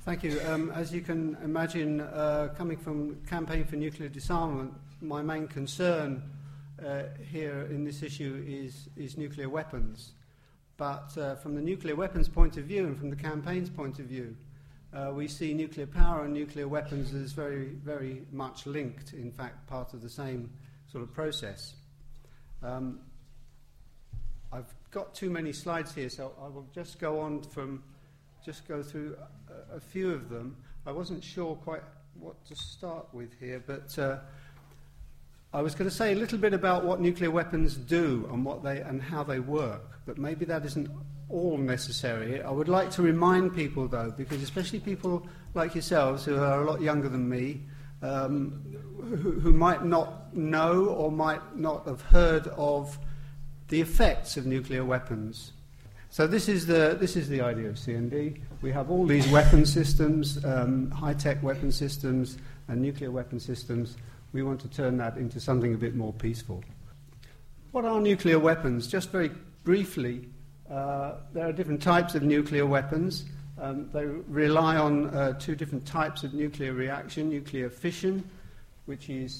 Thank you. As you can imagine, coming from Campaign for Nuclear Disarmament, my main concern here in this issue is nuclear weapons. But from the nuclear weapons point of view and from the campaign's point of view, we see nuclear power and nuclear weapons as very, very much linked, in fact, part of the same sort of process. I've got too many slides here, so I will just go through a few of them. I wasn't sure quite what to start with here, but I was going to say a little bit about what nuclear weapons do and how they work, but maybe that isn't all necessary. I would like to remind people, though, because especially people like yourselves who are a lot younger than me, who might not know or might not have heard of the effects of nuclear weapons. So this is the idea of CND. We have all these weapon systems, high-tech weapon systems and nuclear weapon systems. We want to turn that into something a bit more peaceful. What are nuclear weapons? Just very briefly, there are different types of nuclear weapons. They rely on two different types of nuclear reaction: nuclear fission, which is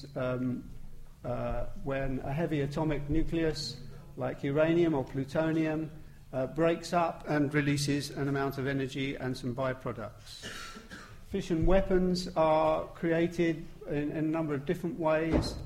when a heavy atomic nucleus like uranium or plutonium breaks up and releases an amount of energy and some byproducts. Fission weapons are created in a number of different ways.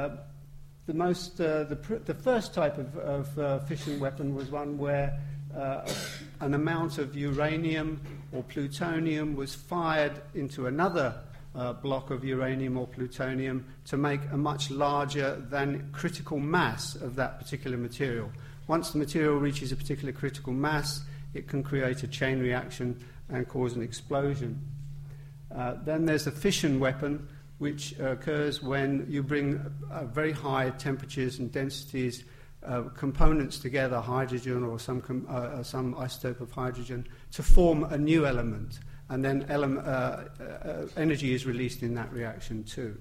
The first type of fission weapon was one where an amount of uranium or plutonium was fired into another block of uranium or plutonium to make a much larger than critical mass of that particular material. Once the material reaches a particular critical mass, it can create a chain reaction and cause an explosion. Then there's the fission weapon, which occurs when you bring very high temperatures and densities components together, hydrogen or some isotope of hydrogen, to form a new element. And then energy is released in that reaction too.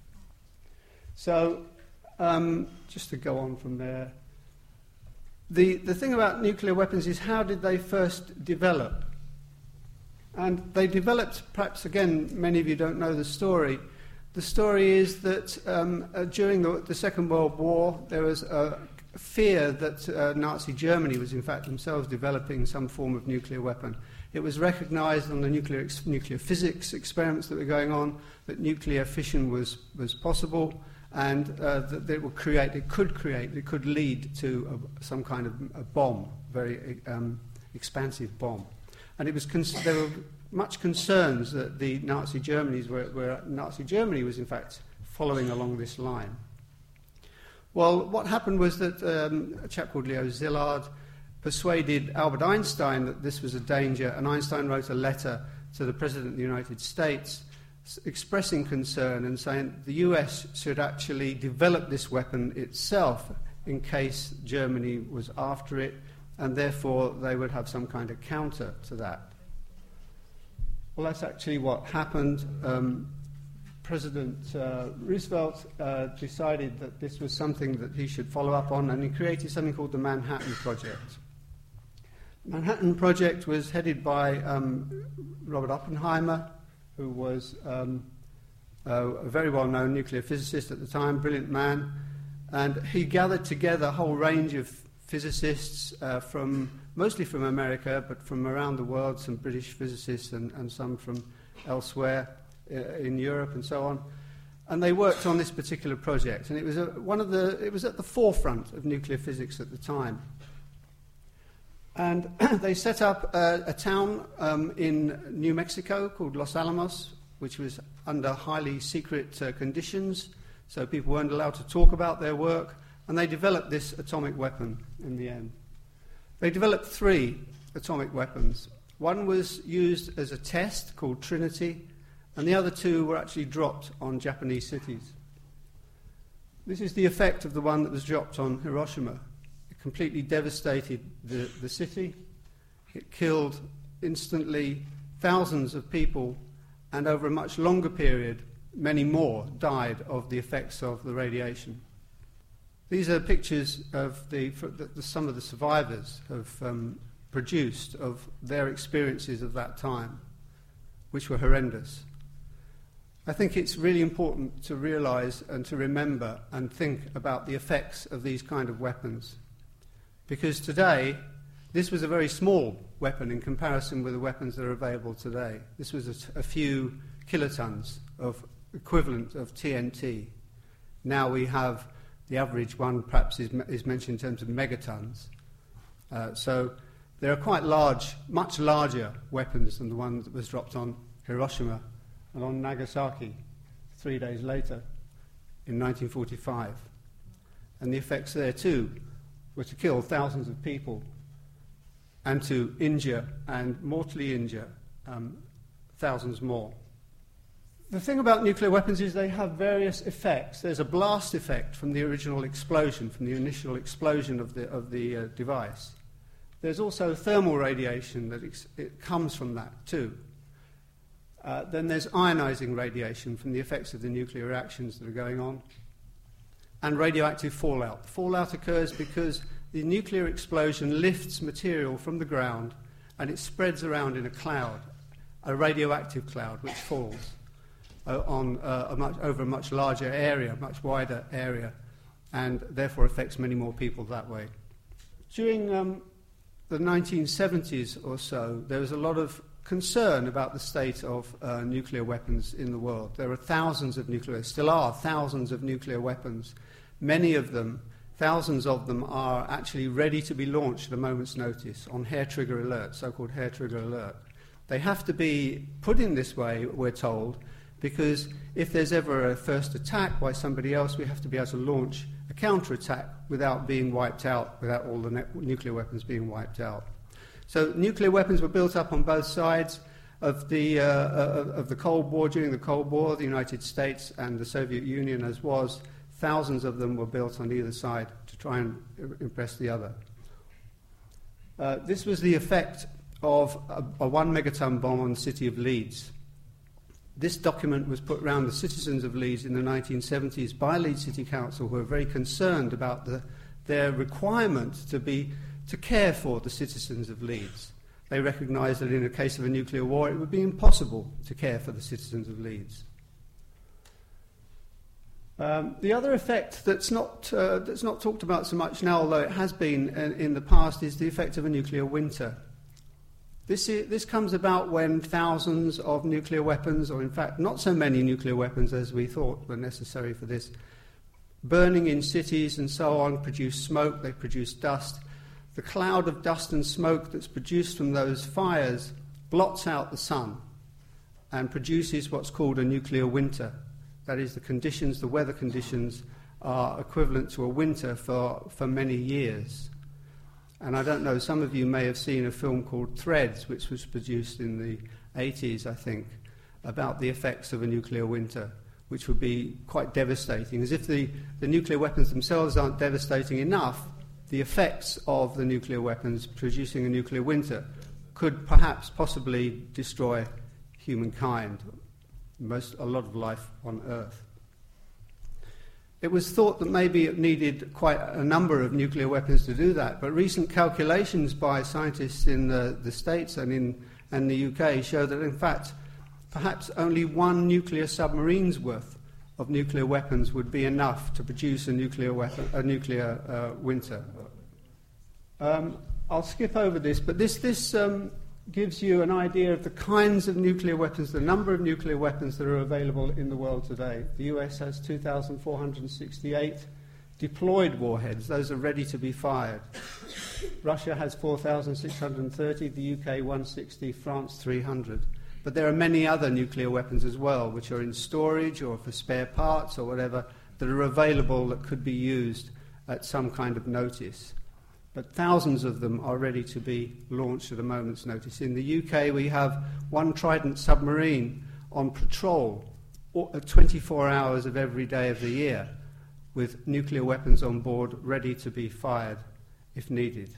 So, just to go on from there, the thing about nuclear weapons is, how did they first develop? And they developed, perhaps again, many of you don't know the story. The story is that during the Second World War, there was a fear that Nazi Germany was in fact themselves developing some form of nuclear weapon. It was recognized on the nuclear physics experiments that were going on that nuclear fission was possible, and that it could lead to some kind of a bomb, very expansive bomb. And there were much concerns that the Nazi Germany was in fact following along this line. Well, what happened was that a chap called Leo Szilard persuaded Albert Einstein that this was a danger, and Einstein wrote a letter to the President of the United States expressing concern and saying the US should actually develop this weapon itself in case Germany was after it, and therefore they would have some kind of counter to that. Well, that's actually what happened. President Roosevelt decided that this was something that he should follow up on, and he created something called the Manhattan Project. The Manhattan Project was headed by Robert Oppenheimer, who was a very well-known nuclear physicist at the time, brilliant man, and he gathered together a whole range of physicists mostly from America, but from around the world, some British physicists and some from elsewhere in Europe and so on. And they worked on this particular project, and it was it was at the forefront of nuclear physics at the time. And they set up a town in New Mexico called Los Alamos, which was under highly secret conditions, so people weren't allowed to talk about their work, and they developed this atomic weapon in the end. They developed 3 atomic weapons. One was used as a test called Trinity, and the other 2 were actually dropped on Japanese cities. This is the effect of the one that was dropped on Hiroshima. It completely devastated the city. It killed instantly thousands of people, and over a much longer period, many more died of the effects of the radiation. These are pictures of some of the survivors have produced of their experiences of that time. which were horrendous. I think it's really important to realize and to remember and think about the effects of these kind of weapons. Because today, this was a very small weapon in comparison with the weapons that are available today. This was a few kilotons of equivalent of TNT. Now we have the average one perhaps is mentioned in terms of megatons. So there are quite large, much larger weapons than the one that was dropped on Hiroshima and on Nagasaki 3 days later in 1945. And the effects there too were to kill thousands of people and to injure and mortally injure thousands more. The thing about nuclear weapons is they have various effects. There's a blast effect from the original explosion, from the initial explosion of the device. There's also thermal radiation that it comes from that too. Then there's ionizing radiation from the effects of the nuclear reactions that are going on. And radioactive fallout. Fallout occurs because the nuclear explosion lifts material from the ground and it spreads around in a cloud, a radioactive cloud which falls over a much larger area, much wider area, and therefore affects many more people that way. During the 1970s or so, there was a lot of concern about the state of nuclear weapons in the world. There are still are thousands of nuclear weapons. Many of them, thousands of them, are actually ready to be launched at a moment's notice on hair trigger alert, so-called hair trigger alert. They have to be put in this way, we're told, because if there's ever a first attack by somebody else, we have to be able to launch a counterattack without being wiped out, without all the nuclear weapons being wiped out. So nuclear weapons were built up on both sides of the Cold War. During the Cold War, the United States and the Soviet Union, as was, thousands of them were built on either side to try and impress the other. This was the effect of a 1 megaton bomb on the city of Leeds. This document was put around the citizens of Leeds in the 1970s by Leeds City Council, who were very concerned about their requirement to care for the citizens of Leeds. They recognised that in a case of a nuclear war, it would be impossible to care for the citizens of Leeds. The other effect that's not talked about so much now, although it has been in the past, is the effect of a nuclear winter. This comes about when thousands of nuclear weapons, or in fact not so many nuclear weapons as we thought were necessary for this, burning in cities and so on, produce smoke, they produce dust. The cloud of dust and smoke that's produced from those fires blots out the sun and produces what's called a nuclear winter. That is, the weather conditions are equivalent to a winter for many years. And I don't know, some of you may have seen a film called Threads, which was produced in the 80s, I think, about the effects of a nuclear winter, which would be quite devastating. As if the nuclear weapons themselves aren't devastating enough, the effects of the nuclear weapons producing a nuclear winter could possibly destroy humankind, a lot of life on Earth. It was thought that maybe it needed quite a number of nuclear weapons to do that, but recent calculations by scientists in the States and the UK show that, in fact, perhaps only one nuclear submarine's worth of nuclear weapons would be enough to produce a nuclear winter. I'll skip over this, but this gives you an idea of the kinds of nuclear weapons, the number of nuclear weapons that are available in the world today. The US has 2,468 deployed warheads. Those are ready to be fired. Russia has 4,630, the UK 160, France 300. But there are many other nuclear weapons as well, which are in storage or for spare parts or whatever, that are available that could be used at some kind of notice. But thousands of them are ready to be launched at a moment's notice. In the UK, we have one Trident submarine on patrol 24 hours of every day of the year, with nuclear weapons on board ready to be fired if needed.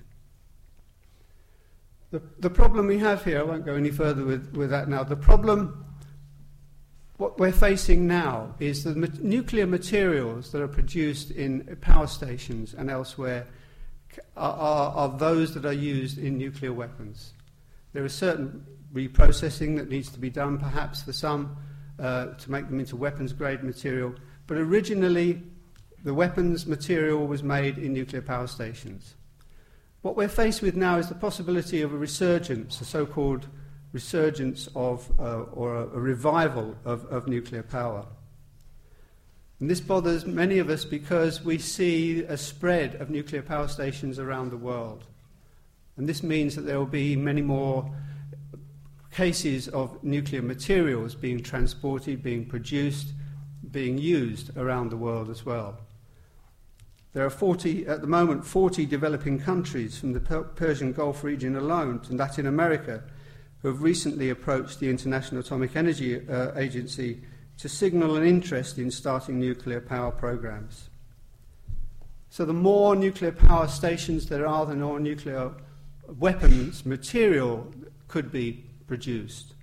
The problem we have here, I won't go any further with that now, the problem, what we're facing now, is the nuclear materials that are produced in power stations and elsewhere are those that are used in nuclear weapons. There are certain reprocessing that needs to be done, perhaps for some, to make them into weapons-grade material. But originally, the weapons material was made in nuclear power stations. What we're faced with now is the possibility of a resurgence, a so-called resurgence of, or a revival of nuclear power. And this bothers many of us because we see a spread of nuclear power stations around the world. And this means that there will be many more cases of nuclear materials being transported, being produced, being used around the world as well. There are at the moment 40 developing countries from the Persian Gulf region alone to Latin America who have recently approached the International Atomic Energy Agency to signal an interest in starting nuclear power programs. So the more nuclear power stations there are, the more nuclear weapons material could be produced.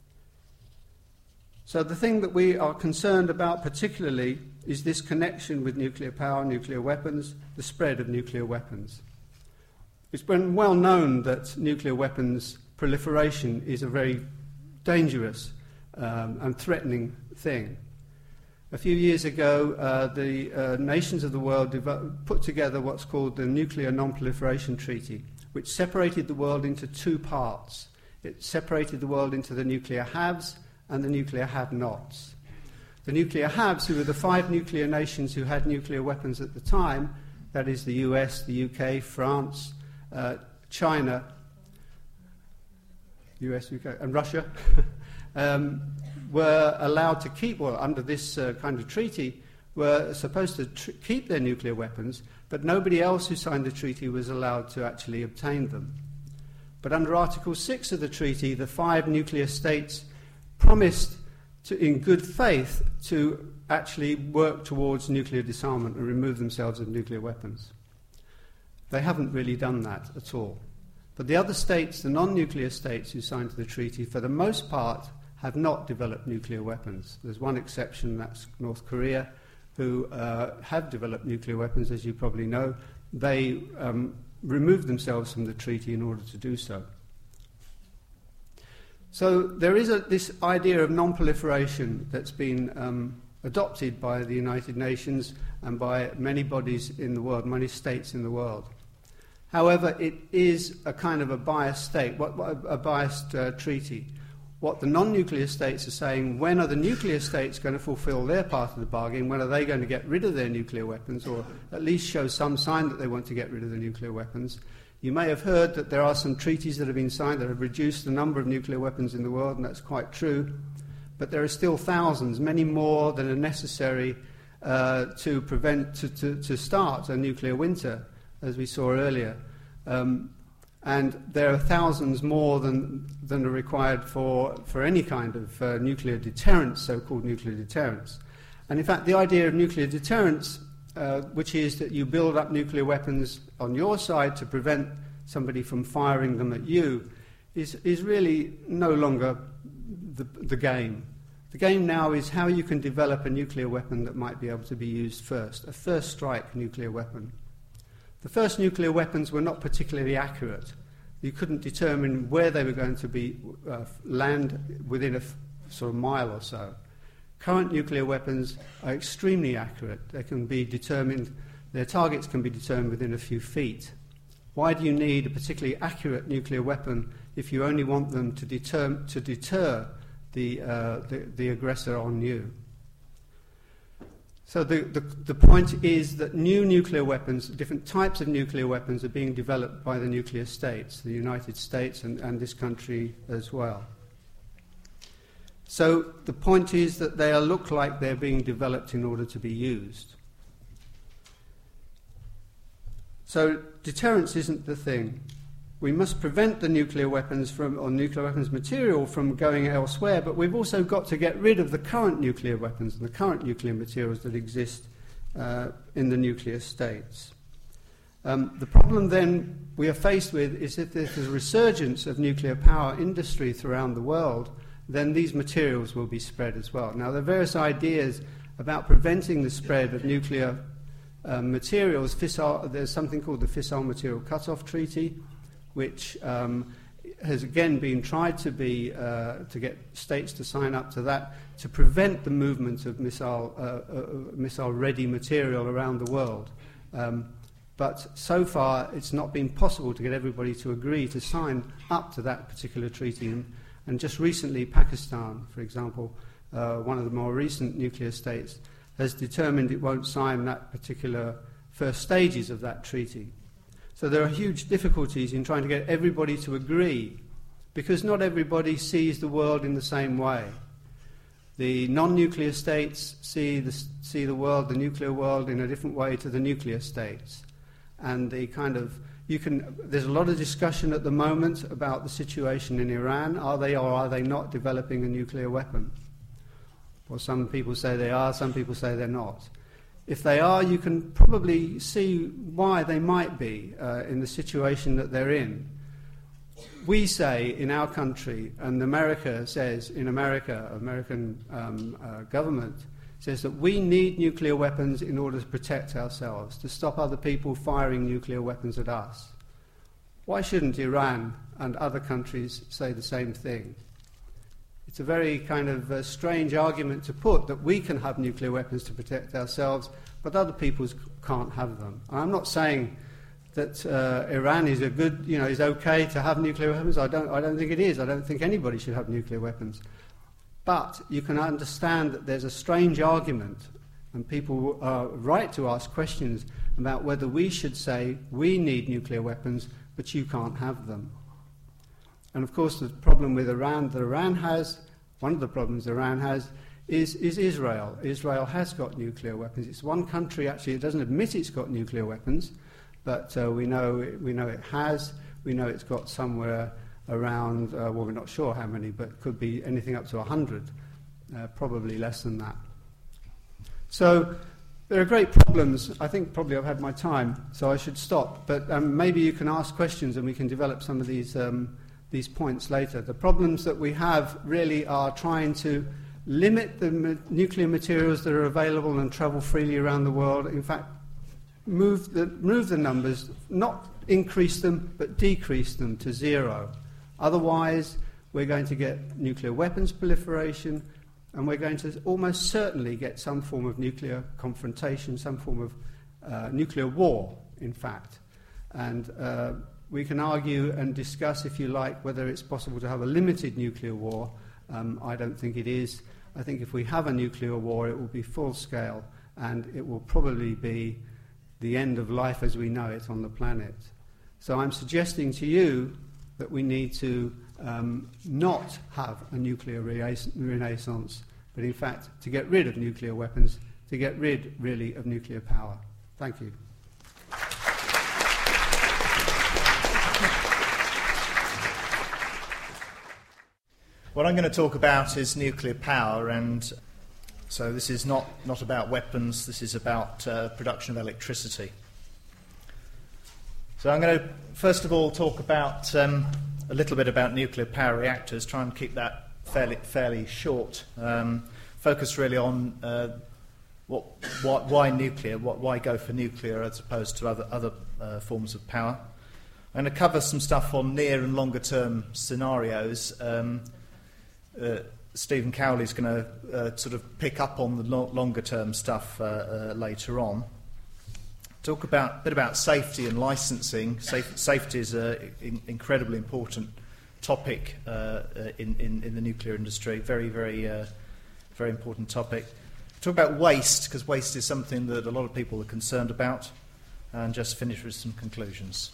So the thing that we are concerned about particularly is this connection with nuclear power, nuclear weapons, the spread of nuclear weapons. It's been well known that nuclear weapons proliferation is a very dangerous and threatening thing. A few years ago, the nations of the world put together what's called the Nuclear Non-Proliferation Treaty, which separated the world into two parts. It separated the world into the nuclear haves and the nuclear have-nots. The nuclear haves, who were the 5 nuclear nations who had nuclear weapons at the time, that is the US, the UK, France, China, US, UK, and Russia, were allowed to keep, well, under this kind of treaty, were supposed to keep their nuclear weapons, but nobody else who signed the treaty was allowed to actually obtain them. But under Article 6 of the treaty, the 5 nuclear states promised in good faith to actually work towards nuclear disarmament and remove themselves of nuclear weapons. They haven't really done that at all. But the other states, the non-nuclear states who signed the treaty, for the most part, have not developed nuclear weapons. There's one exception, that's North Korea, who have developed nuclear weapons, as you probably know. They removed themselves from the treaty in order to do so. So there is this idea of non-proliferation that's been adopted by the United Nations and by many bodies in the world, many states in the world. However, it is a kind of a biased state, a biased treaty. What the non-nuclear states are saying, when are the nuclear states going to fulfill their part of the bargain? When are they going to get rid of their nuclear weapons, or at least show some sign that they want to get rid of the nuclear weapons? You may have heard that there are some treaties that have been signed that have reduced the number of nuclear weapons in the world, and that's quite true. But there are still thousands, many more than are necessary to start a nuclear winter, as we saw earlier. And there are thousands more than are required for any kind of nuclear deterrence, so-called nuclear deterrence. And in fact, the idea of nuclear deterrence, which is that you build up nuclear weapons on your side to prevent somebody from firing them at you, is really no longer the game. The game now is how you can develop a nuclear weapon that might be able to be used first, a first strike nuclear weapon. The first nuclear weapons were not particularly accurate. You couldn't determine where they were going to be land within a sort of mile or so. Current nuclear weapons are extremely accurate. They can be determined, their targets can be determined within a few feet. Why do you need a particularly accurate nuclear weapon if you only want them to deter the aggressor on you? So the point is that new nuclear weapons, different types of nuclear weapons, are being developed by the nuclear states, the United States and this country as well. So the point is that they look like they're being developed in order to be used. So deterrence isn't the thing. We must prevent the nuclear weapons or nuclear weapons material from going elsewhere, but we've also got to get rid of the current nuclear weapons and the current nuclear materials that exist in the nuclear states. The problem then we are faced with is if there's a resurgence of nuclear power industry throughout the world, then these materials will be spread as well. Now, there are various ideas about preventing the spread of nuclear materials. There's something called the Fissile Material Cutoff Treaty, which has again been tried to get states to sign up to that to prevent the movement of missile-ready material around the world. But so far, it's not been possible to get everybody to agree to sign up to that particular treaty. And just recently, Pakistan, for example, one of the more recent nuclear states, has determined it won't sign that particular first stages of that treaty. So there are huge difficulties in trying to get everybody to agree, because not everybody sees the world in the same way. The non-nuclear states see the world, the nuclear world, in a different way to the nuclear states. And there's a lot of discussion at the moment about the situation in Iran. Are they or are they not developing a nuclear weapon? Well, some people say they are, some people say they're not. If they are, you can probably see why they might be in the situation that they're in. We say in our country, and America says in American government says that we need nuclear weapons in order to protect ourselves, to stop other people firing nuclear weapons at us. Why shouldn't Iran and other countries say the same thing? It's a very kind of strange argument to put, that we can have nuclear weapons to protect ourselves, but other people can't have them. And I'm not saying that Iran is is okay to have nuclear weapons. I don't think it is. I don't think anybody should have nuclear weapons. But you can understand that there's a strange argument, and people are right to ask questions about whether we should say we need nuclear weapons, but you can't have them. And of course, the problem with Iran that Iran has, one of the problems Iran has, is Israel. Israel has got nuclear weapons. It's one country, actually, it doesn't admit it's got nuclear weapons, but we know it has. We know it's got somewhere around, we're not sure how many, but it could be anything up to 100, probably less than that. So there are great problems. I think probably I've had my time, so I should stop. But maybe you can ask questions and we can develop some of these points later. The problems that we have really are trying to limit the nuclear materials that are available and travel freely around the world. In fact, move the numbers, not increase them, but decrease them to zero. Otherwise, we're going to get nuclear weapons proliferation, and we're going to almost certainly get some form of nuclear confrontation, some form of nuclear war, in fact. And we can argue and discuss, if you like, whether it's possible to have a limited nuclear war. I don't think it is. I think if we have a nuclear war, it will be full-scale, and it will probably be the end of life as we know it on the planet. So I'm suggesting to you that we need to not have a nuclear renaissance, but in fact to get rid of nuclear weapons, to get rid really of nuclear power. Thank you. What I'm going to talk about is nuclear power, and so this is not about weapons, this is about production of electricity. So I'm going to first of all talk about a little bit about nuclear power reactors, try and keep that fairly short, focus really on why nuclear, why go for nuclear as opposed to other forms of power. I'm going to cover some stuff on near and longer term scenarios. Stephen Cowley's going to sort of pick up on the longer term stuff later on. Talk a bit about safety and licensing. Safety is an incredibly important topic in the nuclear industry. Very, very, very important topic. Talk about waste, because waste is something that a lot of people are concerned about, and just finish with some conclusions.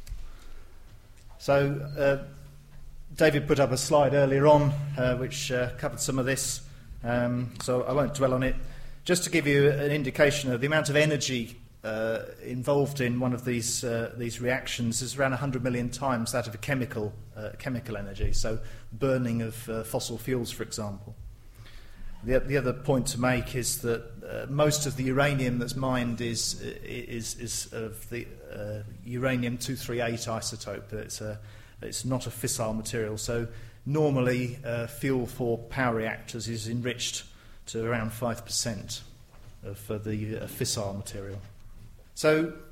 So, David put up a slide earlier on which covered some of this, so I won't dwell on it. Just to give you an indication of the amount of energy involved in one of these reactions is around 100 million times that of a chemical energy, so burning of fossil fuels, for example. The other point to make is that most of the uranium that's mined is of the uranium-238 isotope. It's not a fissile material, so normally fuel for power reactors is enriched to around 5% of the fissile material. So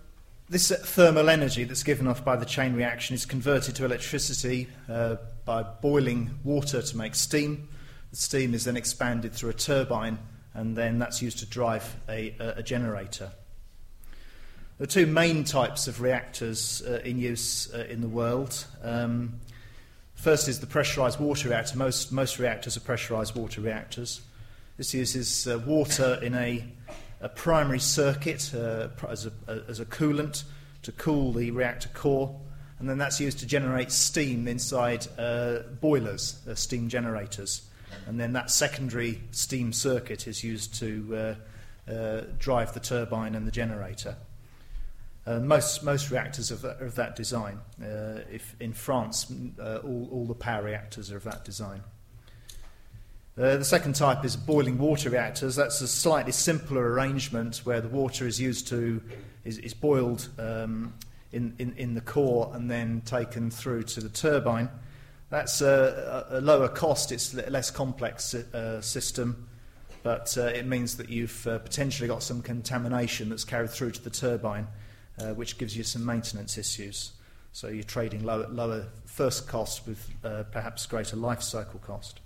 This thermal energy that's given off by the chain reaction is converted to electricity by boiling water to make steam. The steam is then expanded through a turbine, and then that's used to drive a generator. There are two main types of reactors in use in the world. First is the pressurised water reactor. Most reactors are pressurised water reactors. This uses water in a primary circuit as a coolant to cool the reactor core, and then that's used to generate steam inside boilers, steam generators. And then that secondary steam circuit is used to drive the turbine and the generator. Most reactors are of that design. If in France, all the power reactors are of that design. The second type is boiling water reactors. That's a slightly simpler arrangement where the water is boiled in the core and then taken through to the turbine. That's a lower cost. It's a less complex system, but it means that you've potentially got some contamination that's carried through to the turbine, which gives you some maintenance issues. So you're trading lower first cost with perhaps greater life cycle cost.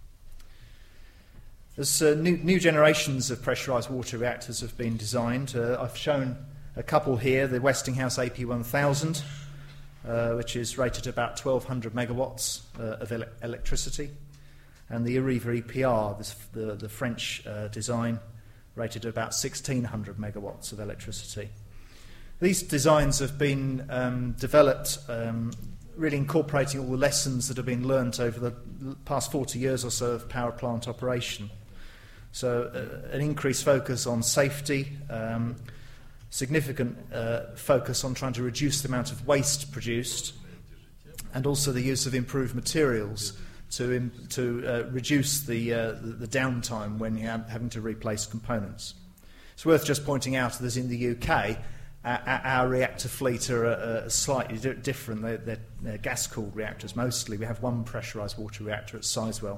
As new generations of pressurised water reactors have been designed, I've shown a couple here, the Westinghouse AP1000, which is rated at about 1,200 megawatts of electricity, and the Areva EPR, the French design, rated at about 1,600 megawatts of electricity. These designs have been developed really incorporating all the lessons that have been learnt over the past 40 years or so of power plant operation. So an increased focus on safety, significant focus on trying to reduce the amount of waste produced, and also the use of improved materials to reduce the downtime when you're having to replace components. It's worth just pointing out that in the UK, our reactor fleet are slightly different. They're gas-cooled reactors mostly. We have one pressurised water reactor at Sizewell.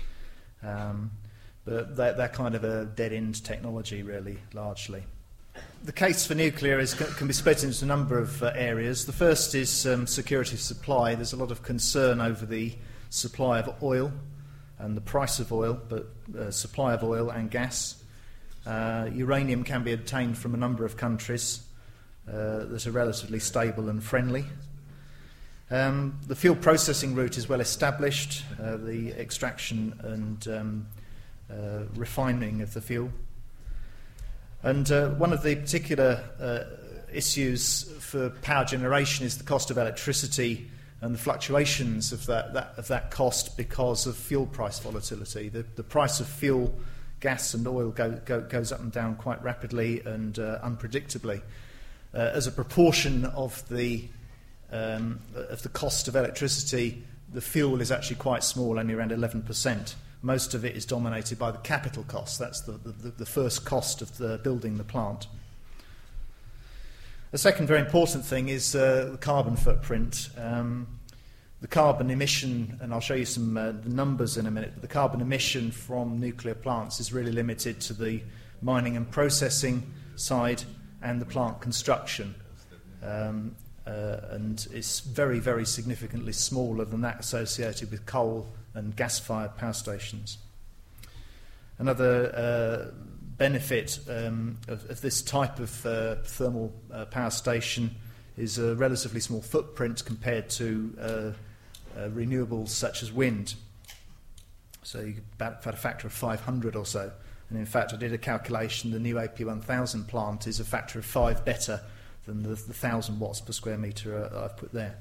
But they're kind of a dead-end technology, really, largely. The case for nuclear can be split into a number of areas. The first is security of supply. There's a lot of concern over the supply of oil and the price of oil, but supply of oil and gas. Uranium can be obtained from a number of countries that are relatively stable and friendly. The fuel processing route is well established, the extraction and refining of the fuel. And one of the particular issues for power generation is the cost of electricity and the fluctuations of that cost because of fuel price volatility. The price of fuel, gas and oil goes up and down quite rapidly and unpredictably. As a proportion of the cost of electricity, the fuel is actually quite small, only around 11%. Most of it is dominated by the capital cost. That's the first cost of building the plant. The second very important thing is the carbon footprint. The carbon emission, and I'll show you some numbers in a minute, but the carbon emission from nuclear plants is really limited to the mining and processing side and the plant construction. And it's very, very significantly smaller than that associated with coal and gas-fired power stations. Another benefit of this type of thermal power station is a relatively small footprint compared to renewables such as wind. So you about a factor of 500 or so. And in fact, I did a calculation, the new AP1000 plant is a factor of 5 better than the 1,000 watts per square metre I've put there.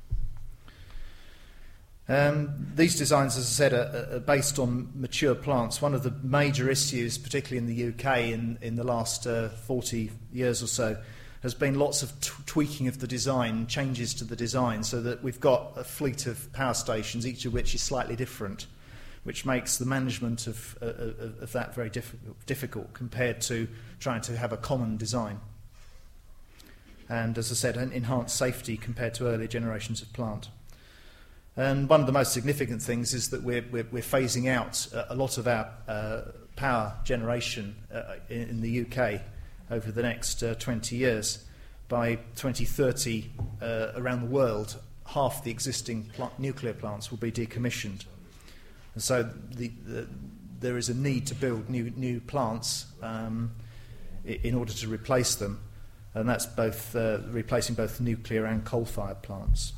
These designs, as I said, are based on mature plants. One of the major issues, particularly in the UK in the last 40 years or so, has been lots of tweaking of the design, changes to the design, so that we've got a fleet of power stations, each of which is slightly different, which makes the management of that very difficult compared to trying to have a common design. And, as I said, enhanced safety compared to earlier generations of plant. And one of the most significant things is that we're phasing out a lot of our power generation in the UK over the next 20 years. by 2030 around the world, half the existing nuclear plants will be decommissioned. And so there is a need to build new plants in order to replace them, and that's both replacing both nuclear and coal-fired plants.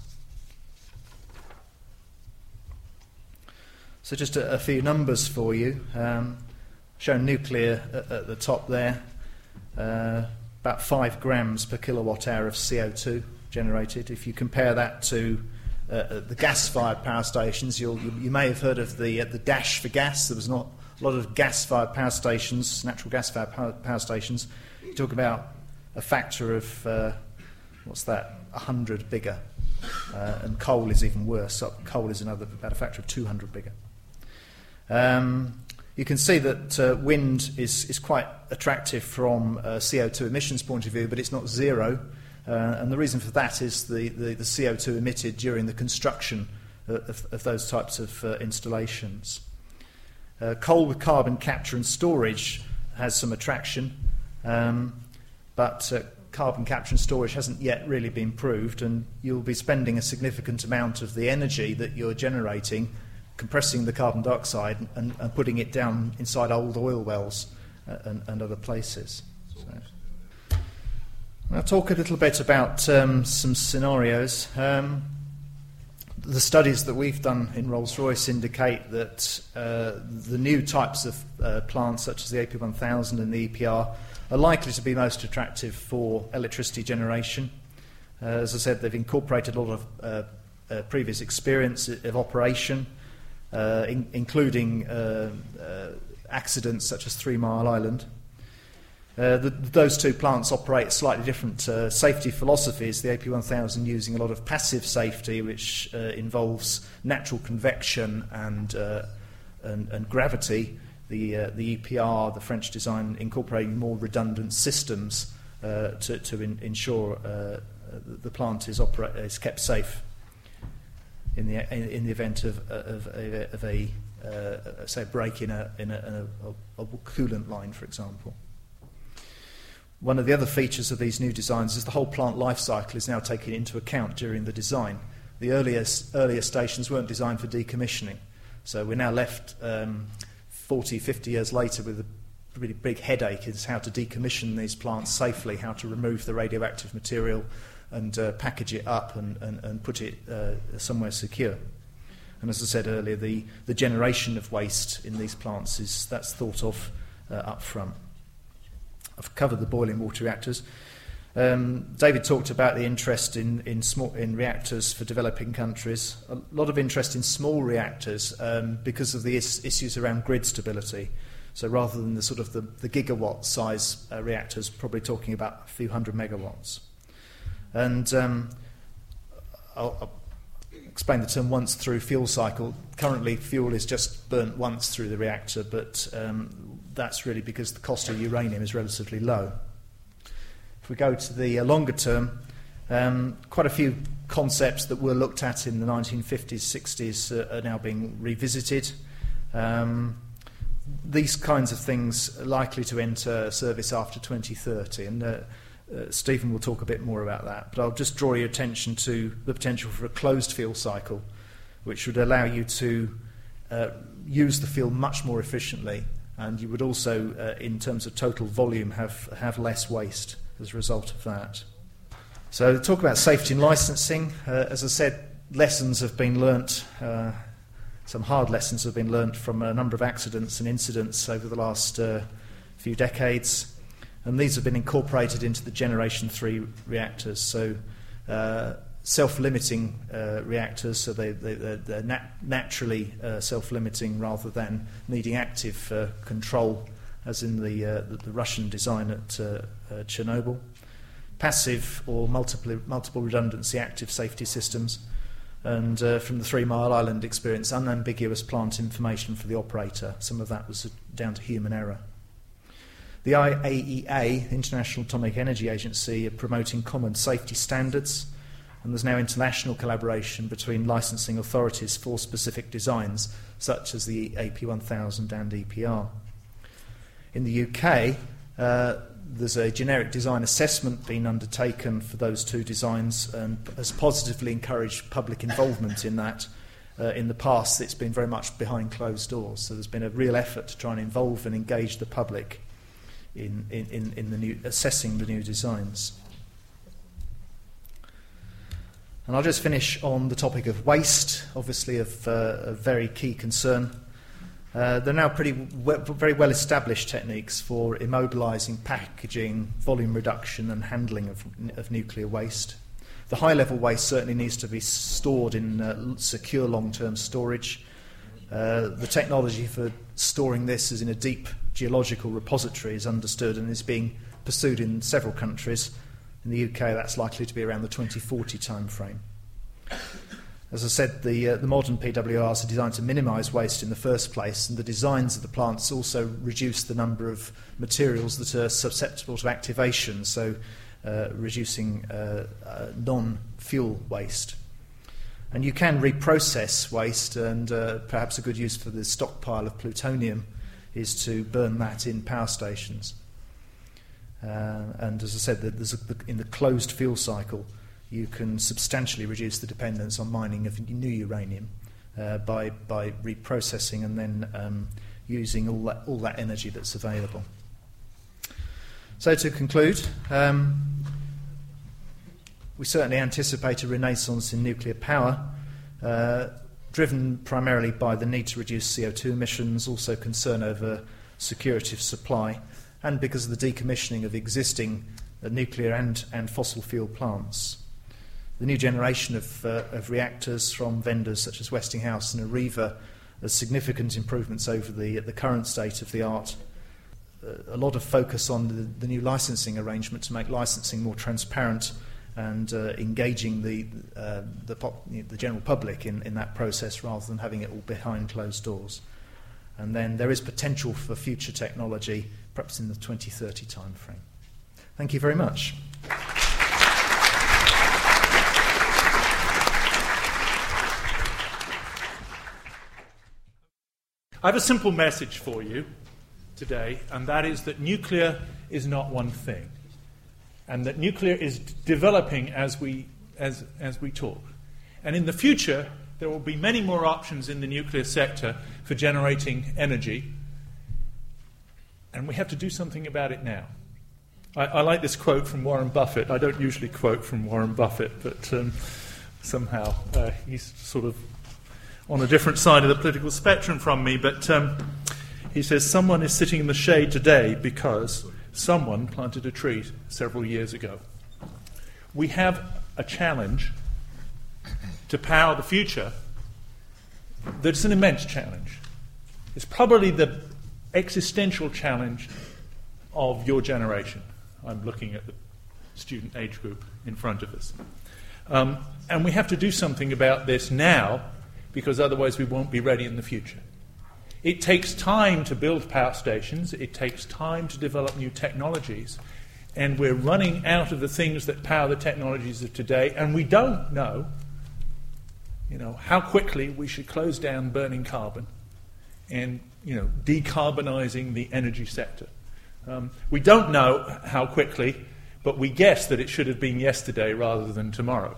So just a few numbers for you. Showing nuclear at the top there, about 5 grams per kilowatt hour of CO2 generated. If you compare that to the gas-fired power stations, you may have heard of the dash for gas. There was not a lot of gas-fired power stations, natural gas-fired power stations. You talk about a factor of, 100 bigger. And coal is even worse. So coal is about a factor of 200 bigger. You can see that wind is quite attractive from a CO2 emissions point of view, but it's not zero. And the reason for that is the CO2 emitted during the construction of those types of installations. Coal with carbon capture and storage has some attraction, but carbon capture and storage hasn't yet really been proved, and you'll be spending a significant amount of the energy that you're generating compressing the carbon dioxide and putting it down inside old oil wells and other places. So, I'll talk a little bit about some scenarios. The studies that we've done in Rolls-Royce indicate that the new types of plants, such as the AP1000 and the EPR, are likely to be most attractive for electricity generation. As I said, they've incorporated a lot of previous experience of operation, including accidents such as 3 Mile Island. Those two plants operate slightly different safety philosophies. The AP1000 using a lot of passive safety, which involves natural convection and gravity. The EPR, the French design, incorporating more redundant systems to ensure the plant is kept safe in the event of a say break in a coolant line, for example. One of the other features of these new designs is the whole plant life cycle is now taken into account during the design. The earlier stations weren't designed for decommissioning, so we're now left 40, 50 years later with a really big headache is how to decommission these plants safely, how to remove the radioactive material and package it up and put it somewhere secure. And as I said earlier, the generation of waste in these plants that's thought of up front. I've covered the boiling water reactors. David talked about the interest in reactors for developing countries. A lot of interest in small reactors because of the issues around grid stability. So rather than the sort of the gigawatt size reactors, probably talking about a few hundred megawatts. And I'll explain the term once through fuel cycle. Currently, fuel is just burnt once through the reactor, but that's really because the cost of uranium is relatively low. If we go to the longer term, quite a few concepts that were looked at in the 1950s, 60s are now being revisited. These kinds of things are likely to enter service after 2030, and Stephen will talk a bit more about that. But I'll just draw your attention to the potential for a closed fuel cycle, which would allow you to use the fuel much more efficiently, and you would also, in terms of total volume, have less waste as a result of that. So to talk about safety and licensing, as I said, lessons have been learnt, some hard lessons have been learnt from a number of accidents and incidents over the last few decades, and these have been incorporated into the Generation 3 reactors. So self-limiting reactors, so they're naturally self-limiting rather than needing active control, as in the Russian design at Chernobyl. Passive or multiple redundancy active safety systems, and from the 3 Mile Island experience, unambiguous plant information for the operator. Some of that was down to human error. The IAEA, International Atomic Energy Agency, are promoting common safety standards, and there's now international collaboration between licensing authorities for specific designs, such as the AP1000 and EPR. In the UK, there's a generic design assessment being undertaken for those two designs and has positively encouraged public involvement in that. In the past, it's been very much behind closed doors, so there's been a real effort to try and involve and engage the public in the new, assessing the new designs. And I'll just finish on the topic of waste, obviously of a very key concern. There are now very well-established techniques for immobilising, packaging, volume reduction and handling of nuclear waste. The high-level waste certainly needs to be stored in secure long-term storage. The technology for storing this is in a deep geological repository is understood and is being pursued in several countries. In the UK, that's likely to be around the 2040 time frame. As I said, the modern PWRs are designed to minimise waste in the first place, and the designs of the plants also reduce the number of materials that are susceptible to activation, so reducing non-fuel waste. And you can reprocess waste, and perhaps a good use for the stockpile of plutonium is to burn that in power stations. And as I said, in the closed fuel cycle, you can substantially reduce the dependence on mining of new uranium by reprocessing and then using all that energy that's available. So to conclude, we certainly anticipate a renaissance in nuclear power, driven primarily by the need to reduce CO2 emissions, also concern over security of supply, and because of the decommissioning of existing nuclear and fossil fuel plants. The new generation of reactors from vendors such as Westinghouse and Areva are significant improvements over the current state of the art. A lot of focus on the new licensing arrangement to make licensing more transparent and engaging the general public in that process rather than having it all behind closed doors. And then there is potential for future technology, perhaps in the 2030 time frame. Thank you very much. I have a simple message for you today, and that is that nuclear is not one thing, and that nuclear is developing as we talk. And in the future, there will be many more options in the nuclear sector for generating energy, and we have to do something about it now. I like this quote from Warren Buffett. I don't usually quote from Warren Buffett, but somehow he's sort of on a different side of the political spectrum from me, but he says, someone is sitting in the shade today because someone planted a tree several years ago. We have a challenge to power the future that's an immense challenge. It's probably the existential challenge of your generation. I'm looking at the student age group in front of us. And we have to do something about this now, because otherwise we won't be ready in the future. It takes time to build power stations, it takes time to develop new technologies, and we're running out of the things that power the technologies of today, and we don't know, how quickly we should close down burning carbon and, decarbonizing the energy sector. We don't know how quickly, but we guess that it should have been yesterday rather than tomorrow.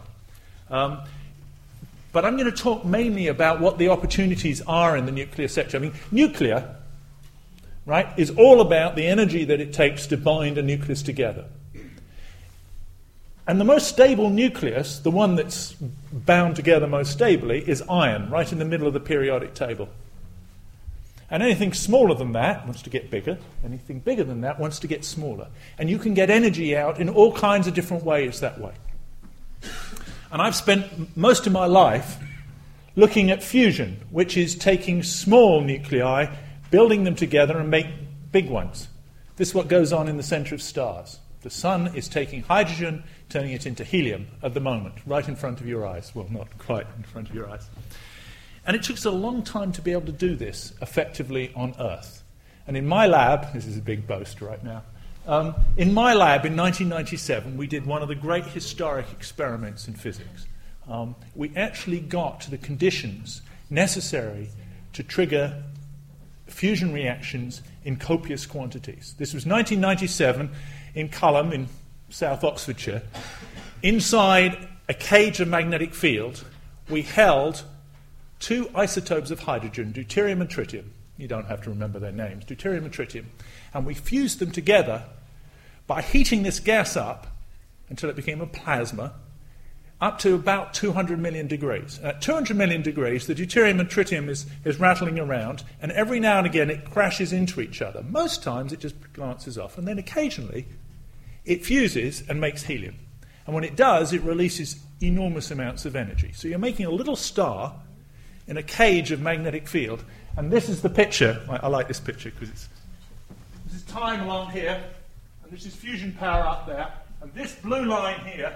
But I'm going to talk mainly about what the opportunities are in the nuclear sector. I mean, nuclear, right, is all about the energy that it takes to bind a nucleus together. And the most stable nucleus, the one that's bound together most stably, is iron, right in the middle of the periodic table. And anything smaller than that wants to get bigger. Anything bigger than that wants to get smaller. And you can get energy out in all kinds of different ways that way. And I've spent most of my life looking at fusion, which is taking small nuclei, building them together and make big ones. This is what goes on in the center of stars. The sun is taking hydrogen, turning it into helium at the moment, right in front of your eyes. Well, not quite in front of your eyes. And it took us a long time to be able to do this effectively on Earth. And in my lab, this is a big boast right now, in my lab in 1997, we did one of the great historic experiments in physics. We actually got to the conditions necessary to trigger fusion reactions in copious quantities. This was 1997 in Culham in South Oxfordshire. Inside a cage of magnetic field, we held two isotopes of hydrogen, deuterium and tritium. You don't have to remember their names, deuterium and tritium. And we fused them together by heating this gas up until it became a plasma, up to about 200 million degrees. At 200 million degrees, the deuterium and tritium is rattling around, and every now and again it crashes into each other. Most times it just glances off, and then occasionally it fuses and makes helium. And when it does, it releases enormous amounts of energy. So you're making a little star in a cage of magnetic field, and this is the picture. I like this picture because this is time along here, and this is fusion power up there, and this blue line here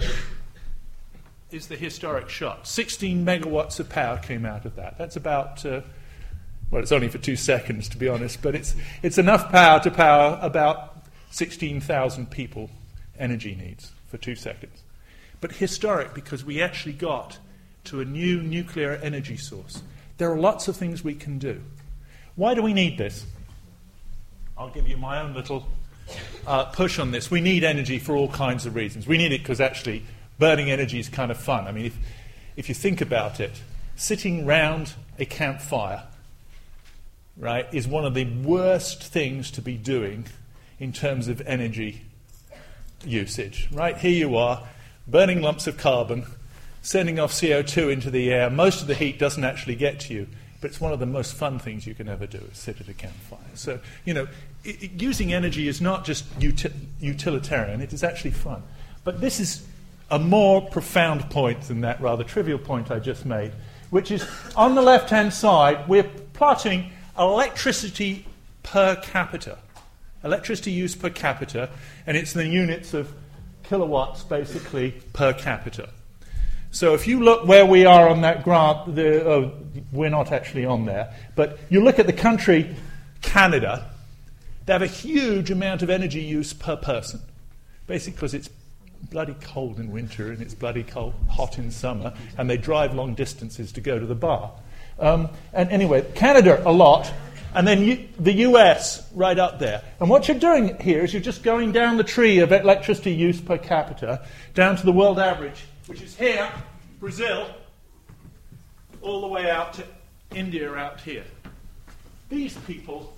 is the historic shot. 16 megawatts of power came out of that. That's about, well, it's only for 2 seconds, to be honest, but it's enough power to power about 16,000 people energy needs for 2 seconds. But historic because we actually got to a new nuclear energy source. There are lots of things we can do. Why do we need this? I'll give you my own little push on this. We need energy for all kinds of reasons. We need it because actually burning energy is kind of fun. I mean, if you think about it, sitting round a campfire, right, is one of the worst things to be doing in terms of energy usage. Right, here you are, burning lumps of carbon, sending off CO2 into the air. Most of the heat doesn't actually get to you, but it's one of the most fun things you can ever do, is sit at a campfire. So, you know, using energy is not just utilitarian, it is actually fun. But this is a more profound point than that rather trivial point I just made, which is on the left-hand side, we're plotting electricity per capita. Electricity use per capita, and it's the units of kilowatts, basically, per capita. So if you look where we are on that graph, we're not actually on there, but you look at the country, Canada, they have a huge amount of energy use per person, basically because it's bloody cold in winter and it's bloody hot in summer, and they drive long distances to go to the bar. And anyway, Canada a lot, and then the US right up there. And what you're doing here is you're just going down the tree of electricity use per capita down to the world average, which is here, Brazil, all the way out to India out here. These people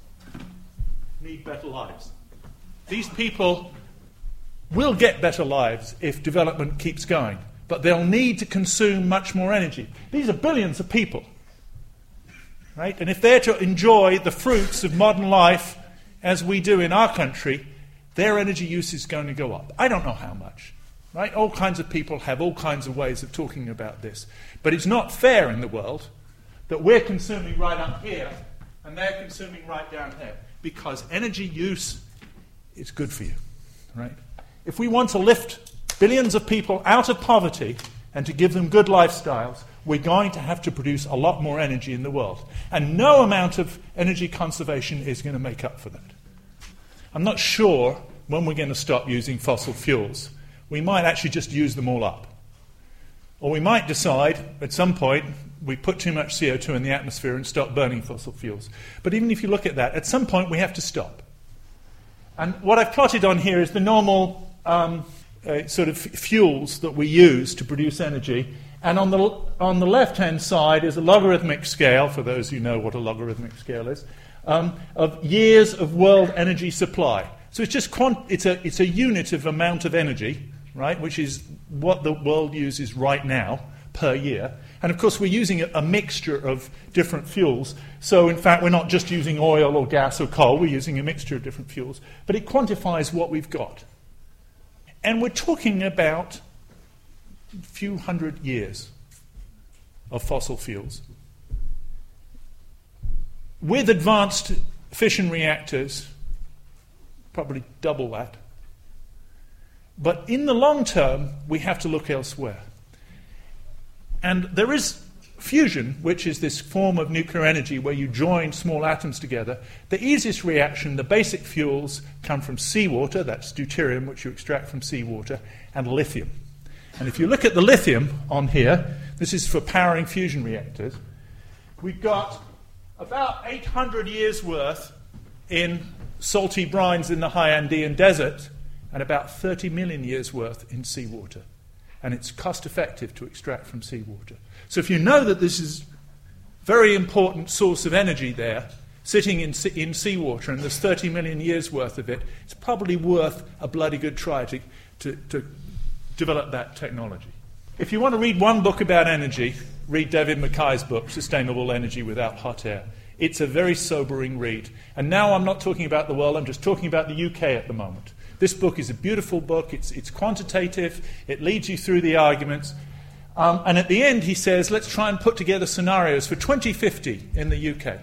need better lives. These people will get better lives if development keeps going, but they'll need to consume much more energy. These are billions of people, right? And if they're to enjoy the fruits of modern life as we do in our country, their energy use is going to go up. I don't know how much, right? All kinds of people have all kinds of ways of talking about this, but it's not fair in the world that we're consuming right up here and they're consuming right down there, because energy use is good for you, right? If we want to lift billions of people out of poverty and to give them good lifestyles, we're going to have to produce a lot more energy in the world. And no amount of energy conservation is going to make up for that. I'm not sure when we're going to stop using fossil fuels. We might actually just use them all up. Or we might decide at some point we put too much CO2 in the atmosphere and stop burning fossil fuels. But even if you look at that, at some point we have to stop. And what I've plotted on here is the normal sort of fuels that we use to produce energy. And on the left-hand side is a logarithmic scale, for those who know what a logarithmic scale is, of years of world energy supply. So it's just it's a unit of amount of energy, right, which is what the world uses right now per year. And of course we're using a mixture of different fuels. So in fact we're not just using oil or gas or coal, we're using a mixture of different fuels. But it quantifies what we've got. And we're talking about a few hundred years of fossil fuels. With advanced fission reactors, probably double that. But in the long term, we have to look elsewhere. And there is fusion, which is this form of nuclear energy where you join small atoms together. The easiest reaction, the basic fuels, come from seawater, that's deuterium, which you extract from seawater, and lithium. And if you look at the lithium on here, this is for powering fusion reactors, we've got about 800 years' worth in salty brines in the high Andean desert, and about 30 million years' worth in seawater. And it's cost-effective to extract from seawater. So if you know that this is a very important source of energy there, sitting in seawater, and there's 30 million years' worth of it, it's probably worth a bloody good try to develop that technology. If you want to read one book about energy, read David Mackay's book, Sustainable Energy Without Hot Air. It's a very sobering read. And now I'm not talking about the world, I'm just talking about the UK at the moment. This book is a beautiful book, it's quantitative, it leads you through the arguments. And at the end he says, let's try and put together scenarios for 2050 in the UK.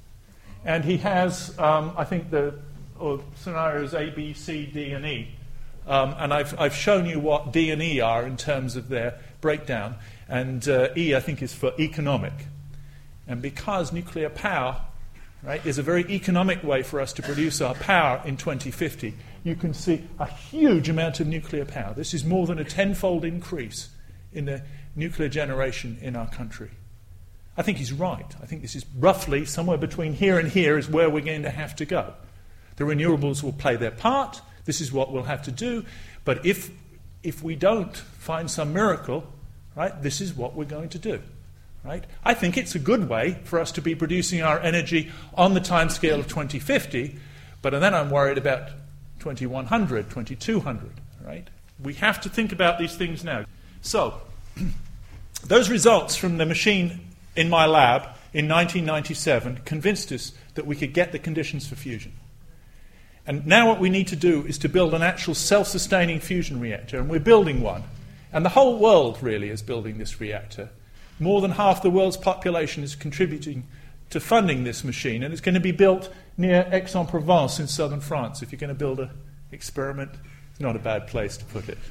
And he has, I think, the scenarios A, B, C, D, and E. And I've shown you what D and E are in terms of their breakdown. And E, I think, is for economic. And because nuclear power, right, is a very economic way for us to produce our power in 2050, you can see a huge amount of nuclear power. This is more than a tenfold increase in the nuclear generation in our country. I think he's right. I think this is roughly somewhere between here and here is where we're going to have to go. The renewables will play their part. This is what we'll have to do. But if we don't find some miracle, right, this is what we're going to do. Right? I think it's a good way for us to be producing our energy on the timescale of 2050, but then I'm worried about 2100, 2200. Right? We have to think about these things now. So, those results from the machine in my lab in 1997 convinced us that we could get the conditions for fusion. And now what we need to do is to build an actual self-sustaining fusion reactor, and we're building one. And the whole world really is building this reactor. More than half the world's population is contributing to funding this machine, and it's going to be built near Aix-en-Provence in southern France. If you're going to build an experiment, it's not a bad place to put it.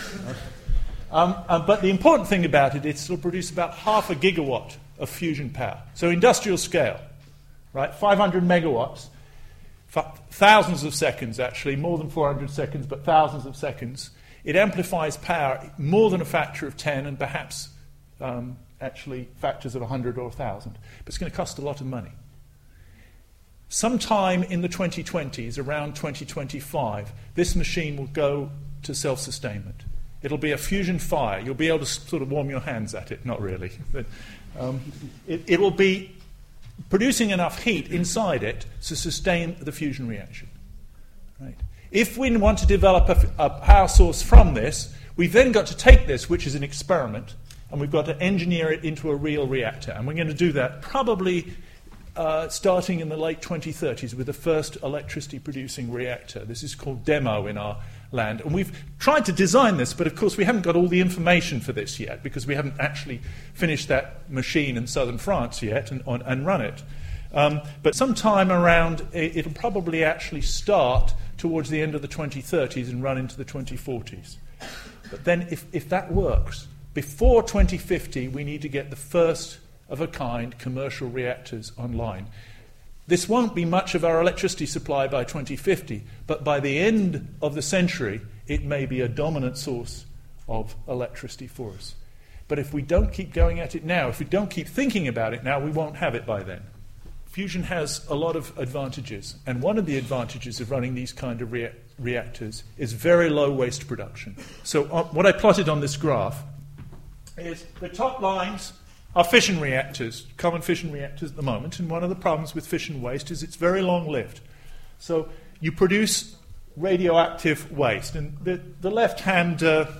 But the important thing about it is it'll produce about 0.5 gigawatt of fusion power. So industrial scale, right? 500 megawatts, thousands of seconds actually, more than 400 seconds, but thousands of seconds. It amplifies power more than a factor of 10 and perhaps actually factors of 100 or 1,000. But it's going to cost a lot of money. Sometime in the 2020s, around 2025, this machine will go to self-sustainment. It'll be a fusion fire. You'll be able to sort of warm your hands at it. Not really. But, it will be producing enough heat inside it to sustain the fusion reaction. Right? If we want to develop a power source from this, we've then got to take this, which is an experiment, and we've got to engineer it into a real reactor. And we're going to do that probably starting in the late 2030s with the first electricity-producing reactor. This is called DEMO in our land. And we've tried to design this, but of course we haven't got all the information for this yet because we haven't actually finished that machine in southern France yet and run it. But sometime around, it'll probably actually start towards the end of the 2030s and run into the 2040s. But then if that works, before 2050 we need to get the first of a kind commercial reactors online. This won't be much of our electricity supply by 2050, but by the end of the century, it may be a dominant source of electricity for us. But if we don't keep going at it now, if we don't keep thinking about it now, we won't have it by then. Fusion has a lot of advantages, and one of the advantages of running these kind of reactors is very low waste production. So what I plotted on this graph is the top lines are fission reactors, common fission reactors at the moment, and one of the problems with fission waste is it's very long-lived. So you produce radioactive waste, and the left-hand